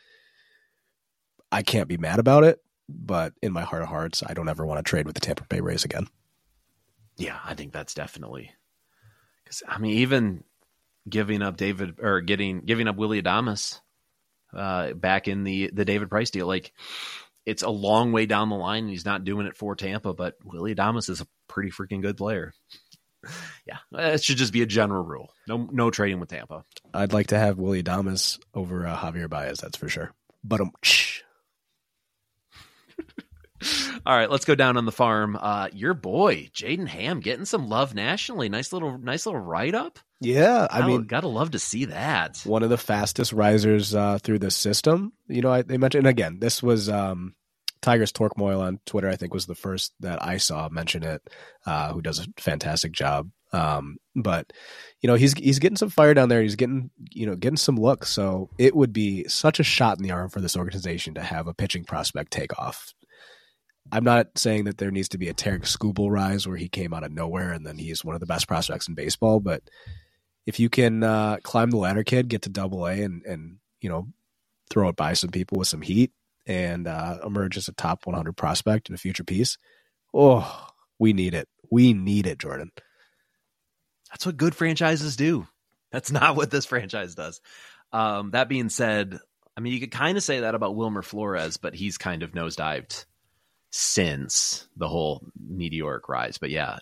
I can't be mad about it, but in my heart of hearts, I don't ever want to trade with the Tampa Bay Rays again. Yeah, I think that's definitely, because even giving up giving up Willy Adames back in the David Price deal, like it's a long way down the line, and he's not doing it for Tampa, but Willy Adames is a pretty freaking good player. Yeah, it should just be a general rule. No trading with Tampa. I'd like to have Willy Adames over Javier Baez, that's for sure. But all right, let's go down on the farm. Your boy Jaden Ham getting some love nationally. Nice little write up. Yeah, gotta love to see that. One of the fastest risers through the system. They mentioned, and again, this was Tigers Torque Moyle on Twitter. I think was the first that I saw mention it. Who does a fantastic job. But he's getting some fire down there. He's getting some looks. So it would be such a shot in the arm for this organization to have a pitching prospect take off. I'm not saying that there needs to be a Tarek Skubal rise where he came out of nowhere and then he's one of the best prospects in baseball. But if you can climb the ladder, kid, get to Double-A and throw it by some people with some heat and emerge as a top 100 prospect and a future piece, we need it. We need it, Jordan. That's what good franchises do. That's not what this franchise does. That being said, you could kind of say that about Wilmer Flores, but he's kind of nosedived since the whole meteoric rise. But yeah,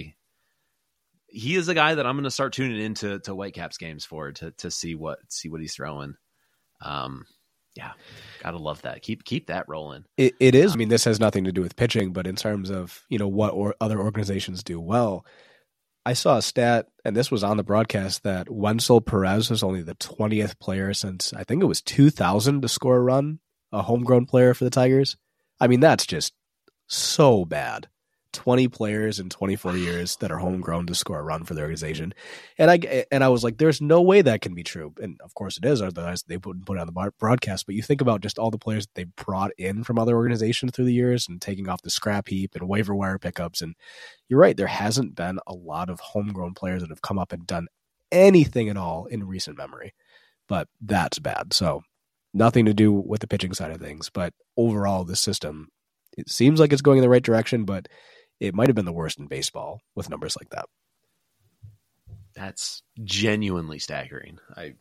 he is a guy that I'm going to start tuning into Whitecaps games for to see what he's throwing. Yeah, gotta love that. Keep that rolling. It is. This has nothing to do with pitching, but in terms of what other organizations do well. I saw a stat, and this was on the broadcast, that Wenzel Perez was only the 20th player since, I think it was 2000 to score a run, a homegrown player for the Tigers. That's just so bad. 20 players in 24 years that are homegrown to score a run for the organization. And I was like, there's no way that can be true. And of course it is, otherwise they wouldn't put it on the broadcast. But you think about just all the players that they brought in from other organizations through the years and taking off the scrap heap and waiver wire pickups. And you're right, there hasn't been a lot of homegrown players that have come up and done anything at all in recent memory. But that's bad. So nothing to do with the pitching side of things. But overall, the system, it seems like it's going in the right direction, but it might have been the worst in baseball with numbers like that. That's genuinely staggering.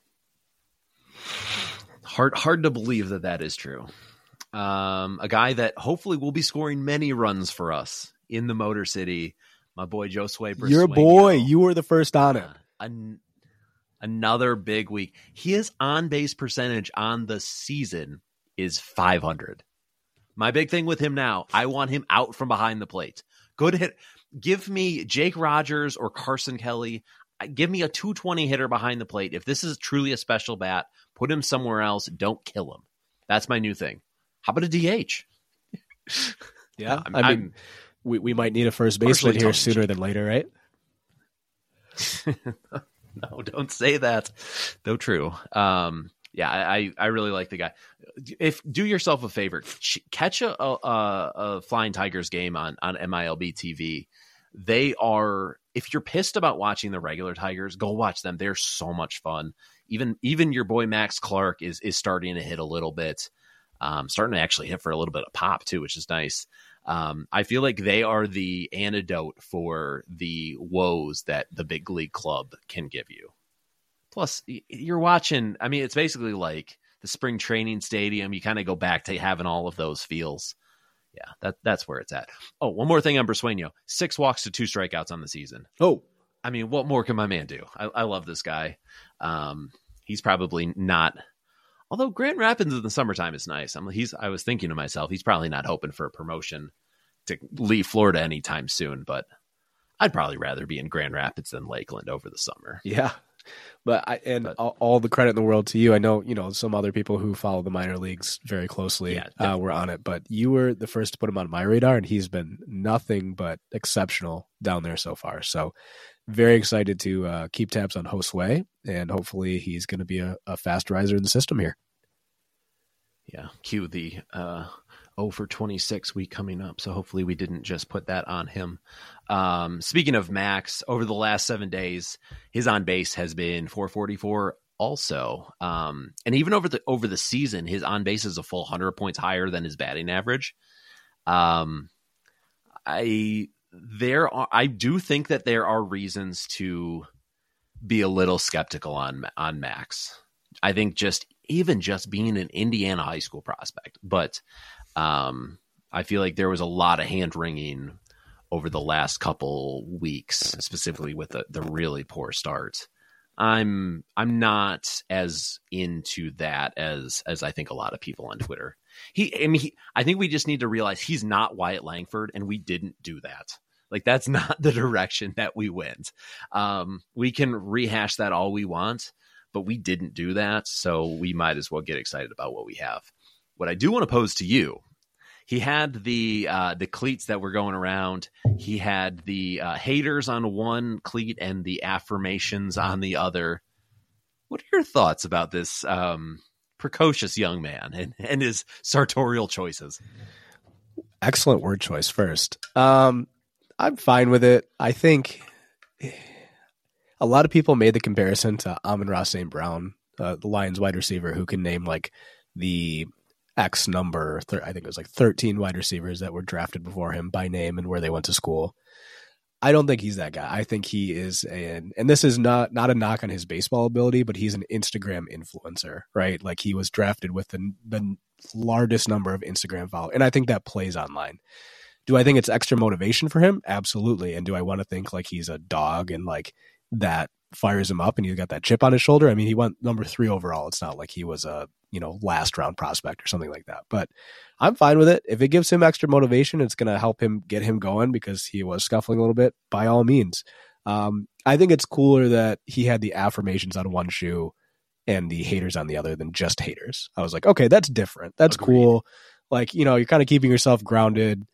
Hard to believe that is true. A guy that hopefully will be scoring many runs for us in the Motor City, my boy Josue Briseño. Your boy, you were the first on it. Another big week. His on-base percentage on the season is .500. My big thing with him now, I want him out from behind the plate. Good hit. Give me Jake Rogers or Carson Kelly. Give me a 220 hitter behind the plate. If this is truly a special bat, put him somewhere else. Don't kill him. That's my new thing. How about a DH? Yeah, we might need a first baseman here sooner than later, right? No, don't say that. Though true. Yeah, I really like the guy. Do yourself a favor, catch a Flying Tigers game on MILB TV. They are, if you're pissed about watching the regular Tigers, go watch them. They're so much fun. Even your boy Max Clark is starting to hit a little bit, starting to actually hit for a little bit of pop too, which is nice. I feel like they are the antidote for the woes that the big league club can give you. Plus, you're watching, I mean, it's basically like the spring training stadium. You kind of go back to having all of those feels. Yeah, that's where it's at. Oh, one more thing on Bersueño. 6 walks to 2 strikeouts on the season. Oh, I mean, what more can my man do? I love this guy. He's probably not, although Grand Rapids in the summertime is nice. I was thinking to myself, he's probably not hoping for a promotion to leave Florida anytime soon, but I'd probably rather be in Grand Rapids than Lakeland over the summer. yeah. But all the credit in the world to you. I know, some other people who follow the minor leagues very closely were on it, but you were the first to put him on my radar, and he's been nothing but exceptional down there so far. So very excited to keep tabs on Josue, and hopefully he's going to be a fast riser in the system here. Yeah, cue the 0 for 26 week coming up. So hopefully we didn't just put that on him. Speaking of Max, over the last 7 days, his on base has been 444 also. And even over the season, his on base is a full 100 points higher than his batting average. I do think that there are reasons to be a little skeptical on Max. I think even just being an Indiana high school prospect, but I feel like there was a lot of hand wringing over the last couple weeks, specifically with the really poor start. I'm not as into that as I think a lot of people on Twitter. I think we just need to realize he's not Wyatt Langford, and we didn't do that. Like, that's not the direction that we went. We can rehash that all we want, but we didn't do that, so we might as well get excited about what we have. What I do want to pose to you, he had the cleats that were going around. He had the haters on one cleat and the affirmations on the other. What are your thoughts about this precocious young man and his sartorial choices? Excellent word choice first. I'm fine with it. I think a lot of people made the comparison to Amon-Ra St. Brown, the Lions wide receiver who can name like the X number. I think it was like 13 wide receivers that were drafted before him by name and where they went to school. I don't think he's that guy. I think he is and this is not a knock on his baseball ability, but he's an Instagram influencer, right? Like, he was drafted with the largest number of Instagram followers. And I think that plays online. Do I think it's extra motivation for him? Absolutely. And do I want to think like he's a dog and like that fires him up and he's got that chip on his shoulder? I mean, he went number 3 overall. It's not like he was a, last round prospect or something like that, but I'm fine with it. If it gives him extra motivation, it's going to help him get him going because he was scuffling a little bit, by all means. I think it's cooler that he had the affirmations on one shoe and the haters on the other than just haters. I was like, okay, that's different. That's Agreed. Cool. Like, you're kind of keeping yourself grounded.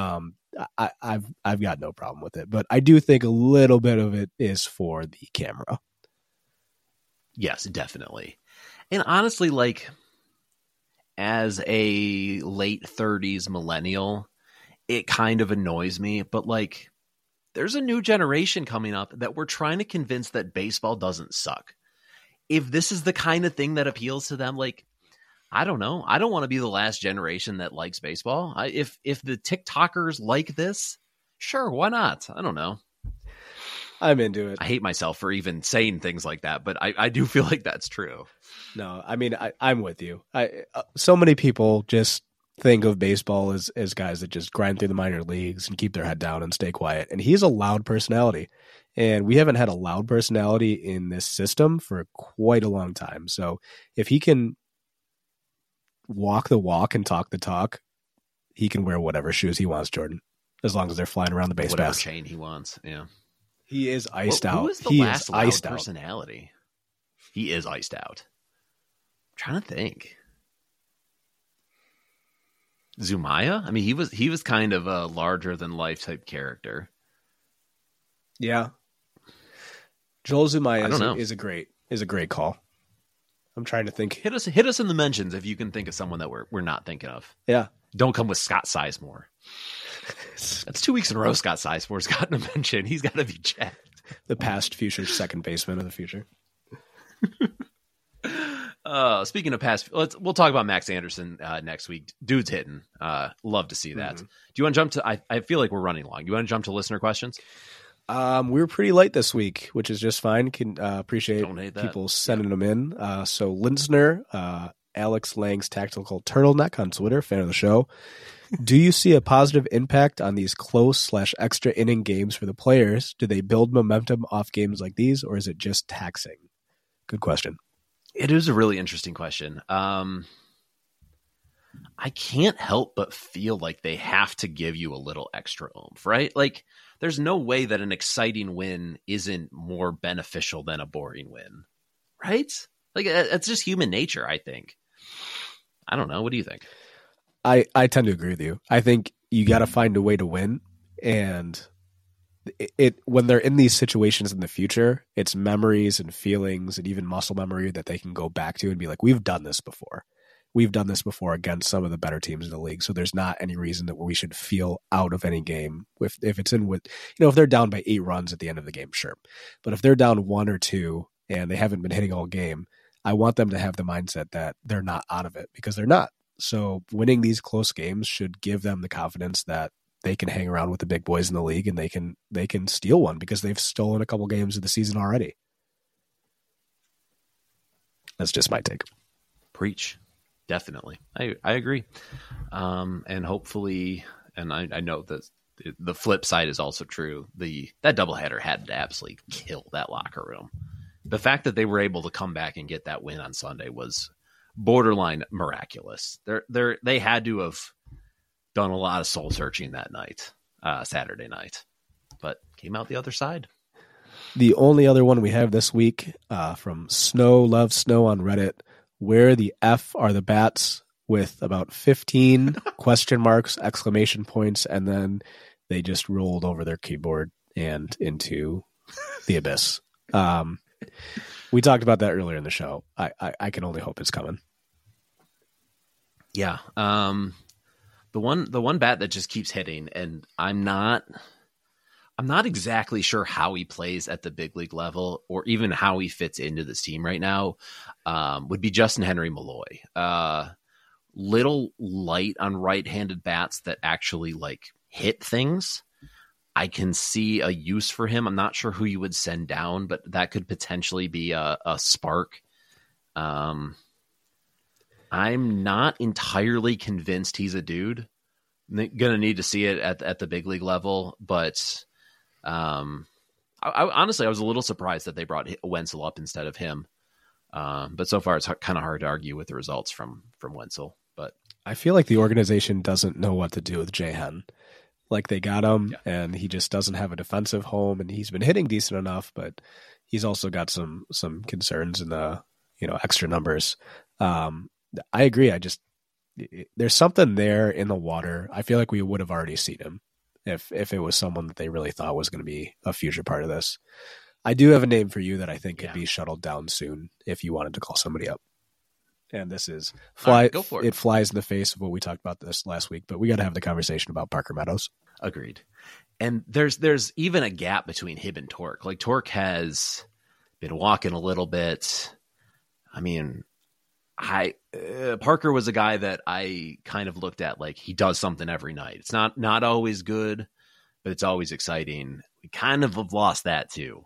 I've got no problem with it, but I do think a little bit of it is for the camera. Yes, definitely. And honestly, like, as a late 30s millennial, it kind of annoys me, but like, there's a new generation coming up that we're trying to convince that baseball doesn't suck. If this is the kind of thing that appeals to them, like, I don't know. I don't want to be the last generation that likes baseball. If the TikTokers like this, sure, why not? I don't know. I'm into it. I hate myself for even saying things like that, but I do feel like that's true. No, I mean, I'm with you. So many people just think of baseball as guys that just grind through the minor leagues and keep their head down and stay quiet. And he's a loud personality. And we haven't had a loud personality in this system for quite a long time. So if he can walk the walk and talk the talk, he can wear whatever shoes he wants, Jordan, as long as they're flying around the base whatever pass. Chain he wants. Yeah. He is iced out. Who is the last loud personality? He is iced out. I'm trying to think. Zumaya? I mean, he was kind of a larger than life type character. Yeah. Joel Zumaya is a great call. I'm trying to think. Hit us in the mentions if you can think of someone that we're not thinking of. Yeah. Don't come with Scott Sizemore. That's 2 weeks in a row Scott Sizemore's gotten a mention. He's got to be checked. The past future second baseman of the future. Speaking of pass, we'll talk about Max Anderson next week. Dude's hitting. Love to see that. Do you want to jump to? I feel like we're running long. You want to jump to listener questions? We were pretty light this week, which is just fine. Can appreciate people sending them in. So listener, Alex Lang's Tactical Turtleneck on Twitter, fan of the show. Do you see a positive impact on these close/extra inning games for the players? Do they build momentum off games like these, or is it just taxing? Good question. It is a really interesting question. I can't help but feel like they have to give you a little extra oomph, right? Like, there's no way that an exciting win isn't more beneficial than a boring win, right? Like, it's just human nature, I think. I don't know. What do you think? I tend to agree with you. I think you got to find a way to win, and it when they're in these situations in the future, it's memories and feelings and even muscle memory that they can go back to and be like, we've done this before. We've done this before against some of the better teams in the league. So there's not any reason that we should feel out of any game. If it's in with, if they're down by 8 runs at the end of the game, sure. But if they're down 1 or 2 and they haven't been hitting all game, I want them to have the mindset that they're not out of it, because they're not. So winning these close games should give them the confidence that they can hang around with the big boys in the league and they can steal one, because they've stolen a couple games of the season already. That's just my take. Preach. Definitely. I agree. And hopefully, and I know that the flip side is also true. That doubleheader had to absolutely kill that locker room. The fact that they were able to come back and get that win on Sunday was borderline miraculous. They had to have done a lot of soul searching that night, Saturday night, but came out the other side. The only other one we have this week from Snow Loves Snow on Reddit: where the F are the bats, with about 15 question marks, exclamation points, and then they just rolled over their keyboard and into the abyss. We talked about that earlier in the show. I can only hope it's coming. Yeah. The one bat that just keeps hitting, and I'm not exactly sure how he plays at the big league level or even how he fits into this team right now, would be Justin Henry Malloy. Little light on right-handed bats that actually hit things. I can see a use for him. I'm not sure who you would send down, but that could potentially be a spark. I'm not entirely convinced he's a dude. I'm going to need to see it at the big league level, but honestly, I was a little surprised that they brought Wenzel up instead of him. But so far, it's kind of hard to argue with the results from Wenzel. But I feel like the organization doesn't know what to do with Jay-Hen. Like, they got him, and he just doesn't have a defensive home, and he's been hitting decent enough, but he's also got some concerns in the extra numbers. I agree. There's something there in the water. I feel like we would have already seen him if it was someone that they really thought was going to be a future part of this. I do have a name for you that I think could be shuttled down soon if you wanted to call somebody up. And this is go for it. It flies in the face of what we talked about this last week, but we got to have the conversation about Parker Meadows. Agreed. And there's even a gap between him and Torque. Like, Torque has been walking a little bit. I mean, Parker was a guy that I kind of looked at like he does something every night. It's not always good, but it's always exciting. We kind of have lost that too.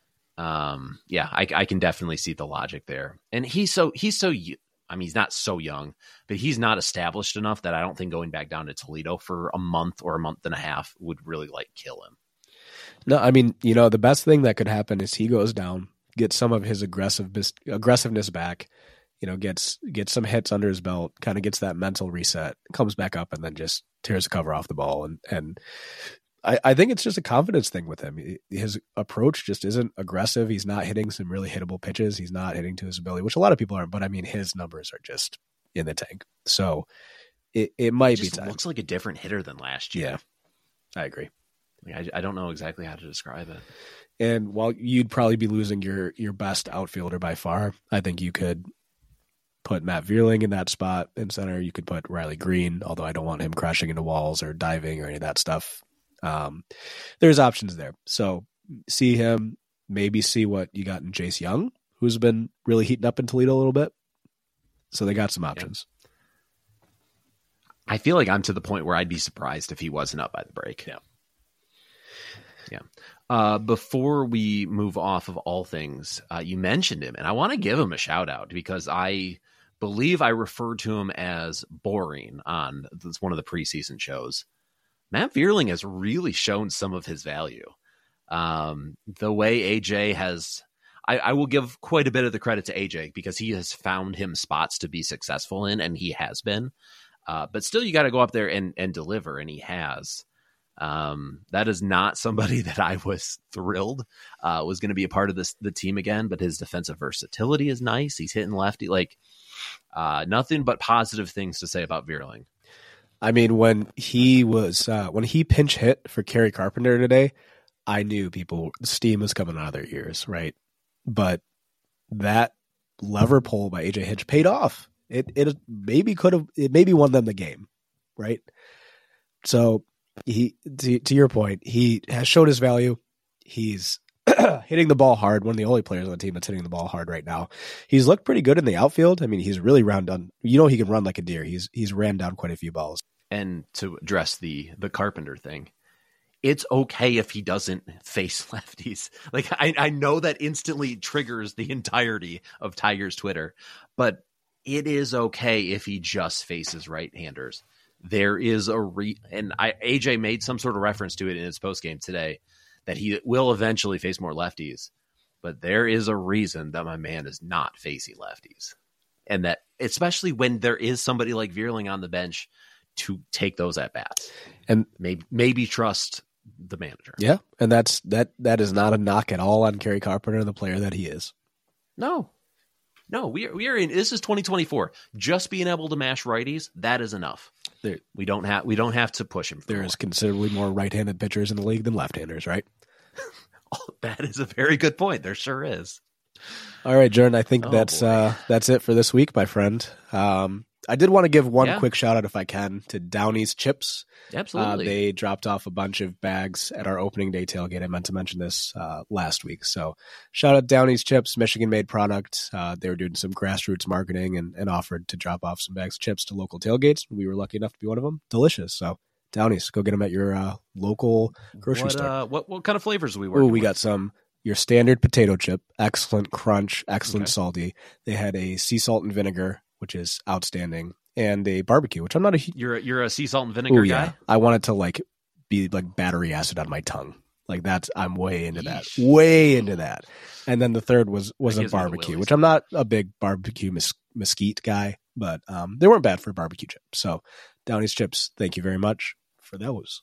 I can definitely see the logic there. And he's not so young, but he's not established enough that I don't think going back down to Toledo for a month or a month and a half would really kill him. No, I mean, the best thing that could happen is he goes down, gets some of his aggressiveness back, gets some hits under his belt, kind of gets that mental reset, comes back up, and then just tears the cover off the ball. And I think it's just a confidence thing with him. His approach just isn't aggressive. He's not hitting some really hittable pitches. He's not hitting to his ability, which a lot of people aren't. But I mean, his numbers are just in the tank. So it might be time. Looks like a different hitter than last year. Yeah, I agree. I don't know exactly how to describe it. And while you'd probably be losing your best outfielder by far, I think you could put Matt Vierling in that spot in center. You could put Riley Green, although I don't want him crashing into walls or diving or any of that stuff. There's options there. So see him, maybe see what you got in Jace Young, who's been really heating up in Toledo a little bit. So they got some options. I feel like I'm to the point where I'd be surprised if he wasn't up by the break. Yeah. Before we move off of all things, you mentioned him, and I want to give him a shout out because I believe I referred to him as boring on one of the preseason shows. Matt Vierling has really shown some of his value. The way AJ has, I will give quite a bit of the credit to AJ because he has found him spots to be successful in, and he has been. But still, you got to go up there and deliver, and he has. That is not somebody that I was thrilled was going to be a part of the team again, but his defensive versatility is nice. He's hitting lefty, nothing but positive things to say about Vierling. I mean, when he pinch hit for Kerry Carpenter today, I knew steam was coming out of their ears, right? But that lever pull by AJ Hinch paid off. It maybe won them the game, right? So to your point, he has showed his value. He's hitting the ball hard. One of the only players on the team that's hitting the ball hard right now. He's looked pretty good in the outfield. I mean, he's really round on. You know, he can run like a deer. He's ran down quite a few balls. And to address the Carpenter thing, it's okay if he doesn't face lefties. Like I know that instantly triggers the entirety of Tigers Twitter, but it is okay if he just faces right-handers. There is AJ made some sort of reference to it in his postgame today that he will eventually face more lefties, but there is a reason that my man is not facing lefties. And that, especially when there is somebody like Vierling on the bench to take those at bats and maybe trust the manager. Yeah. And that is not a knock at all on Kerry Carpenter, the player that he is. No, we are in. This is 2024. Just being able to mash righties, that is enough. We don't have to push him. There is considerably more right-handed pitchers in the league than left-handers, right? Oh, that is a very good point. There sure is. All right, Jordan. I think that's it for this week, my friend. I did want to give one quick shout out, if I can, to Downey's Chips. Absolutely. They dropped off a bunch of bags at our opening day tailgate. I meant to mention this last week. So shout out Downey's Chips, Michigan-made product. They were doing some grassroots marketing and offered to drop off some bags of chips to local tailgates. We were lucky enough to be one of them. Delicious. So Downey's, go get them at your local grocery store. What kind of flavors are we working with? We got your standard potato chip, excellent crunch, excellent salty. They had a sea salt and vinegar, which is outstanding, and a barbecue, which I'm not a... You're a sea salt and vinegar guy? Yeah. I want it to be like battery acid on my tongue. Like I'm way into that. Way into that. And then the third was a barbecue, which I'm not a big barbecue mesquite guy, but they weren't bad for a barbecue chip. So Downey's Chips, thank you very much for those.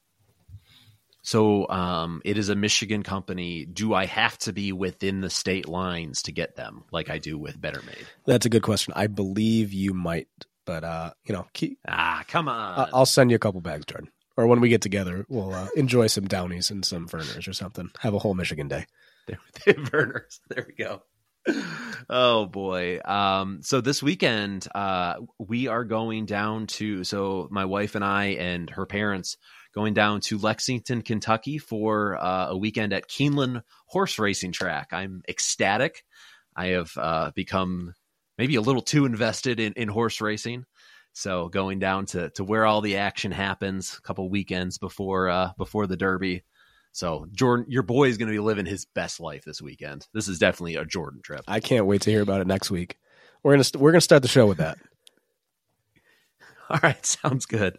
So it is a Michigan company. Do I have to be within the state lines to get them like I do with Better Made? That's a good question. I believe you might, but come on. I'll send you a couple bags, Jordan. Or when we get together, we'll enjoy some Downies and some Vernors or something. Have a whole Michigan day. Vernors. There we go. Oh boy. So this weekend, we are going down to, my wife and I and her parents going down to Lexington, Kentucky for a weekend at Keeneland Horse Racing Track. I'm ecstatic. I have become maybe a little too invested in horse racing. So going down to where all the action happens a couple weekends before the Derby. So Jordan, your boy is going to be living his best life this weekend. This is definitely a Jordan trip. I can't wait to hear about it next week. We're gonna start the show with that. All right, sounds good.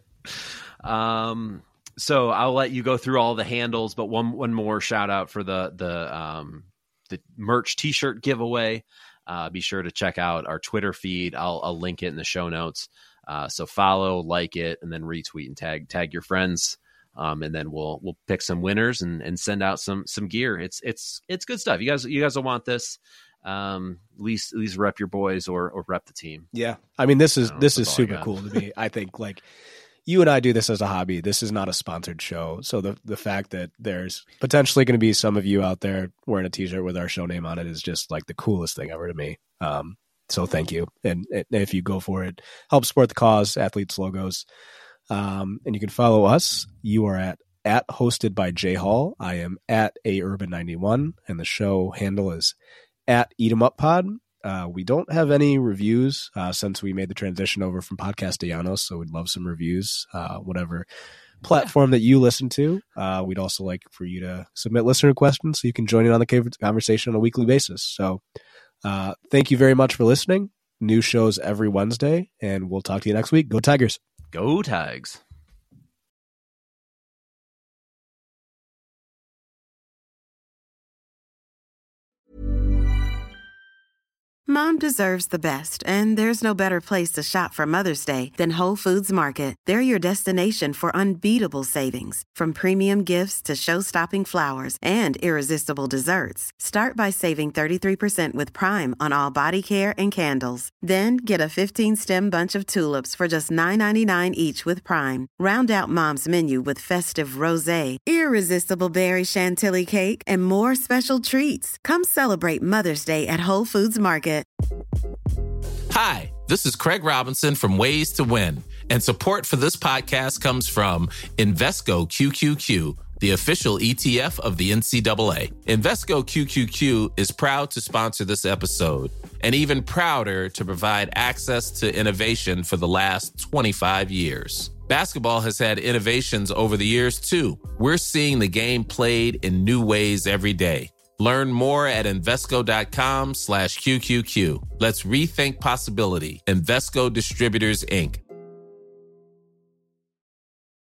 So I'll let you go through all the handles, but one more shout out for the merch T-shirt giveaway. Be sure to check out our Twitter feed. I'll link it in the show notes. So follow, like it, and then retweet and tag your friends. And then we'll pick some winners and send out some gear. It's good stuff. You guys will want this. At least rep your boys or rep the team. Yeah. I mean, this is super cool to me. I think you and I do this as a hobby. This is not a sponsored show. So the fact that there's potentially going to be some of you out there wearing a t-shirt with our show name on it is just the coolest thing ever to me. So thank you. And if you go for it, help support the cause, athletes logos. And you can follow us. You are at hosted by Jay Hall. I am at aurban91, and the show handle is at Eat 'em Up Pod. We don't have any reviews since we made the transition over from Podcastianos, so we'd love some reviews, whatever platform that you listen to. We'd also like for you to submit listener questions so you can join in on the conversation on a weekly basis. So thank you very much for listening. New shows every Wednesday, and we'll talk to you next week. Go Tigers. Go Tags. Mom deserves the best, and there's no better place to shop for Mother's Day than Whole Foods Market. They're your destination for unbeatable savings, from premium gifts to show-stopping flowers and irresistible desserts. Start by saving 33% with Prime on all body care and candles. Then get a 15-stem bunch of tulips for just $9.99 each with Prime. Round out Mom's menu with festive rosé, irresistible berry chantilly cake, and more special treats. Come celebrate Mother's Day at Whole Foods Market. Hi, this is Craig Robinson from Ways to Win, and support for this podcast comes from Invesco QQQ, the official ETF of the NCAA. Invesco QQQ is proud to sponsor this episode, and even prouder to provide access to innovation for the last 25 years. Basketball has had innovations over the years, too. We're seeing the game played in new ways every day. Learn more at Invesco.com/QQQ. Let's rethink possibility. Invesco Distributors, Inc.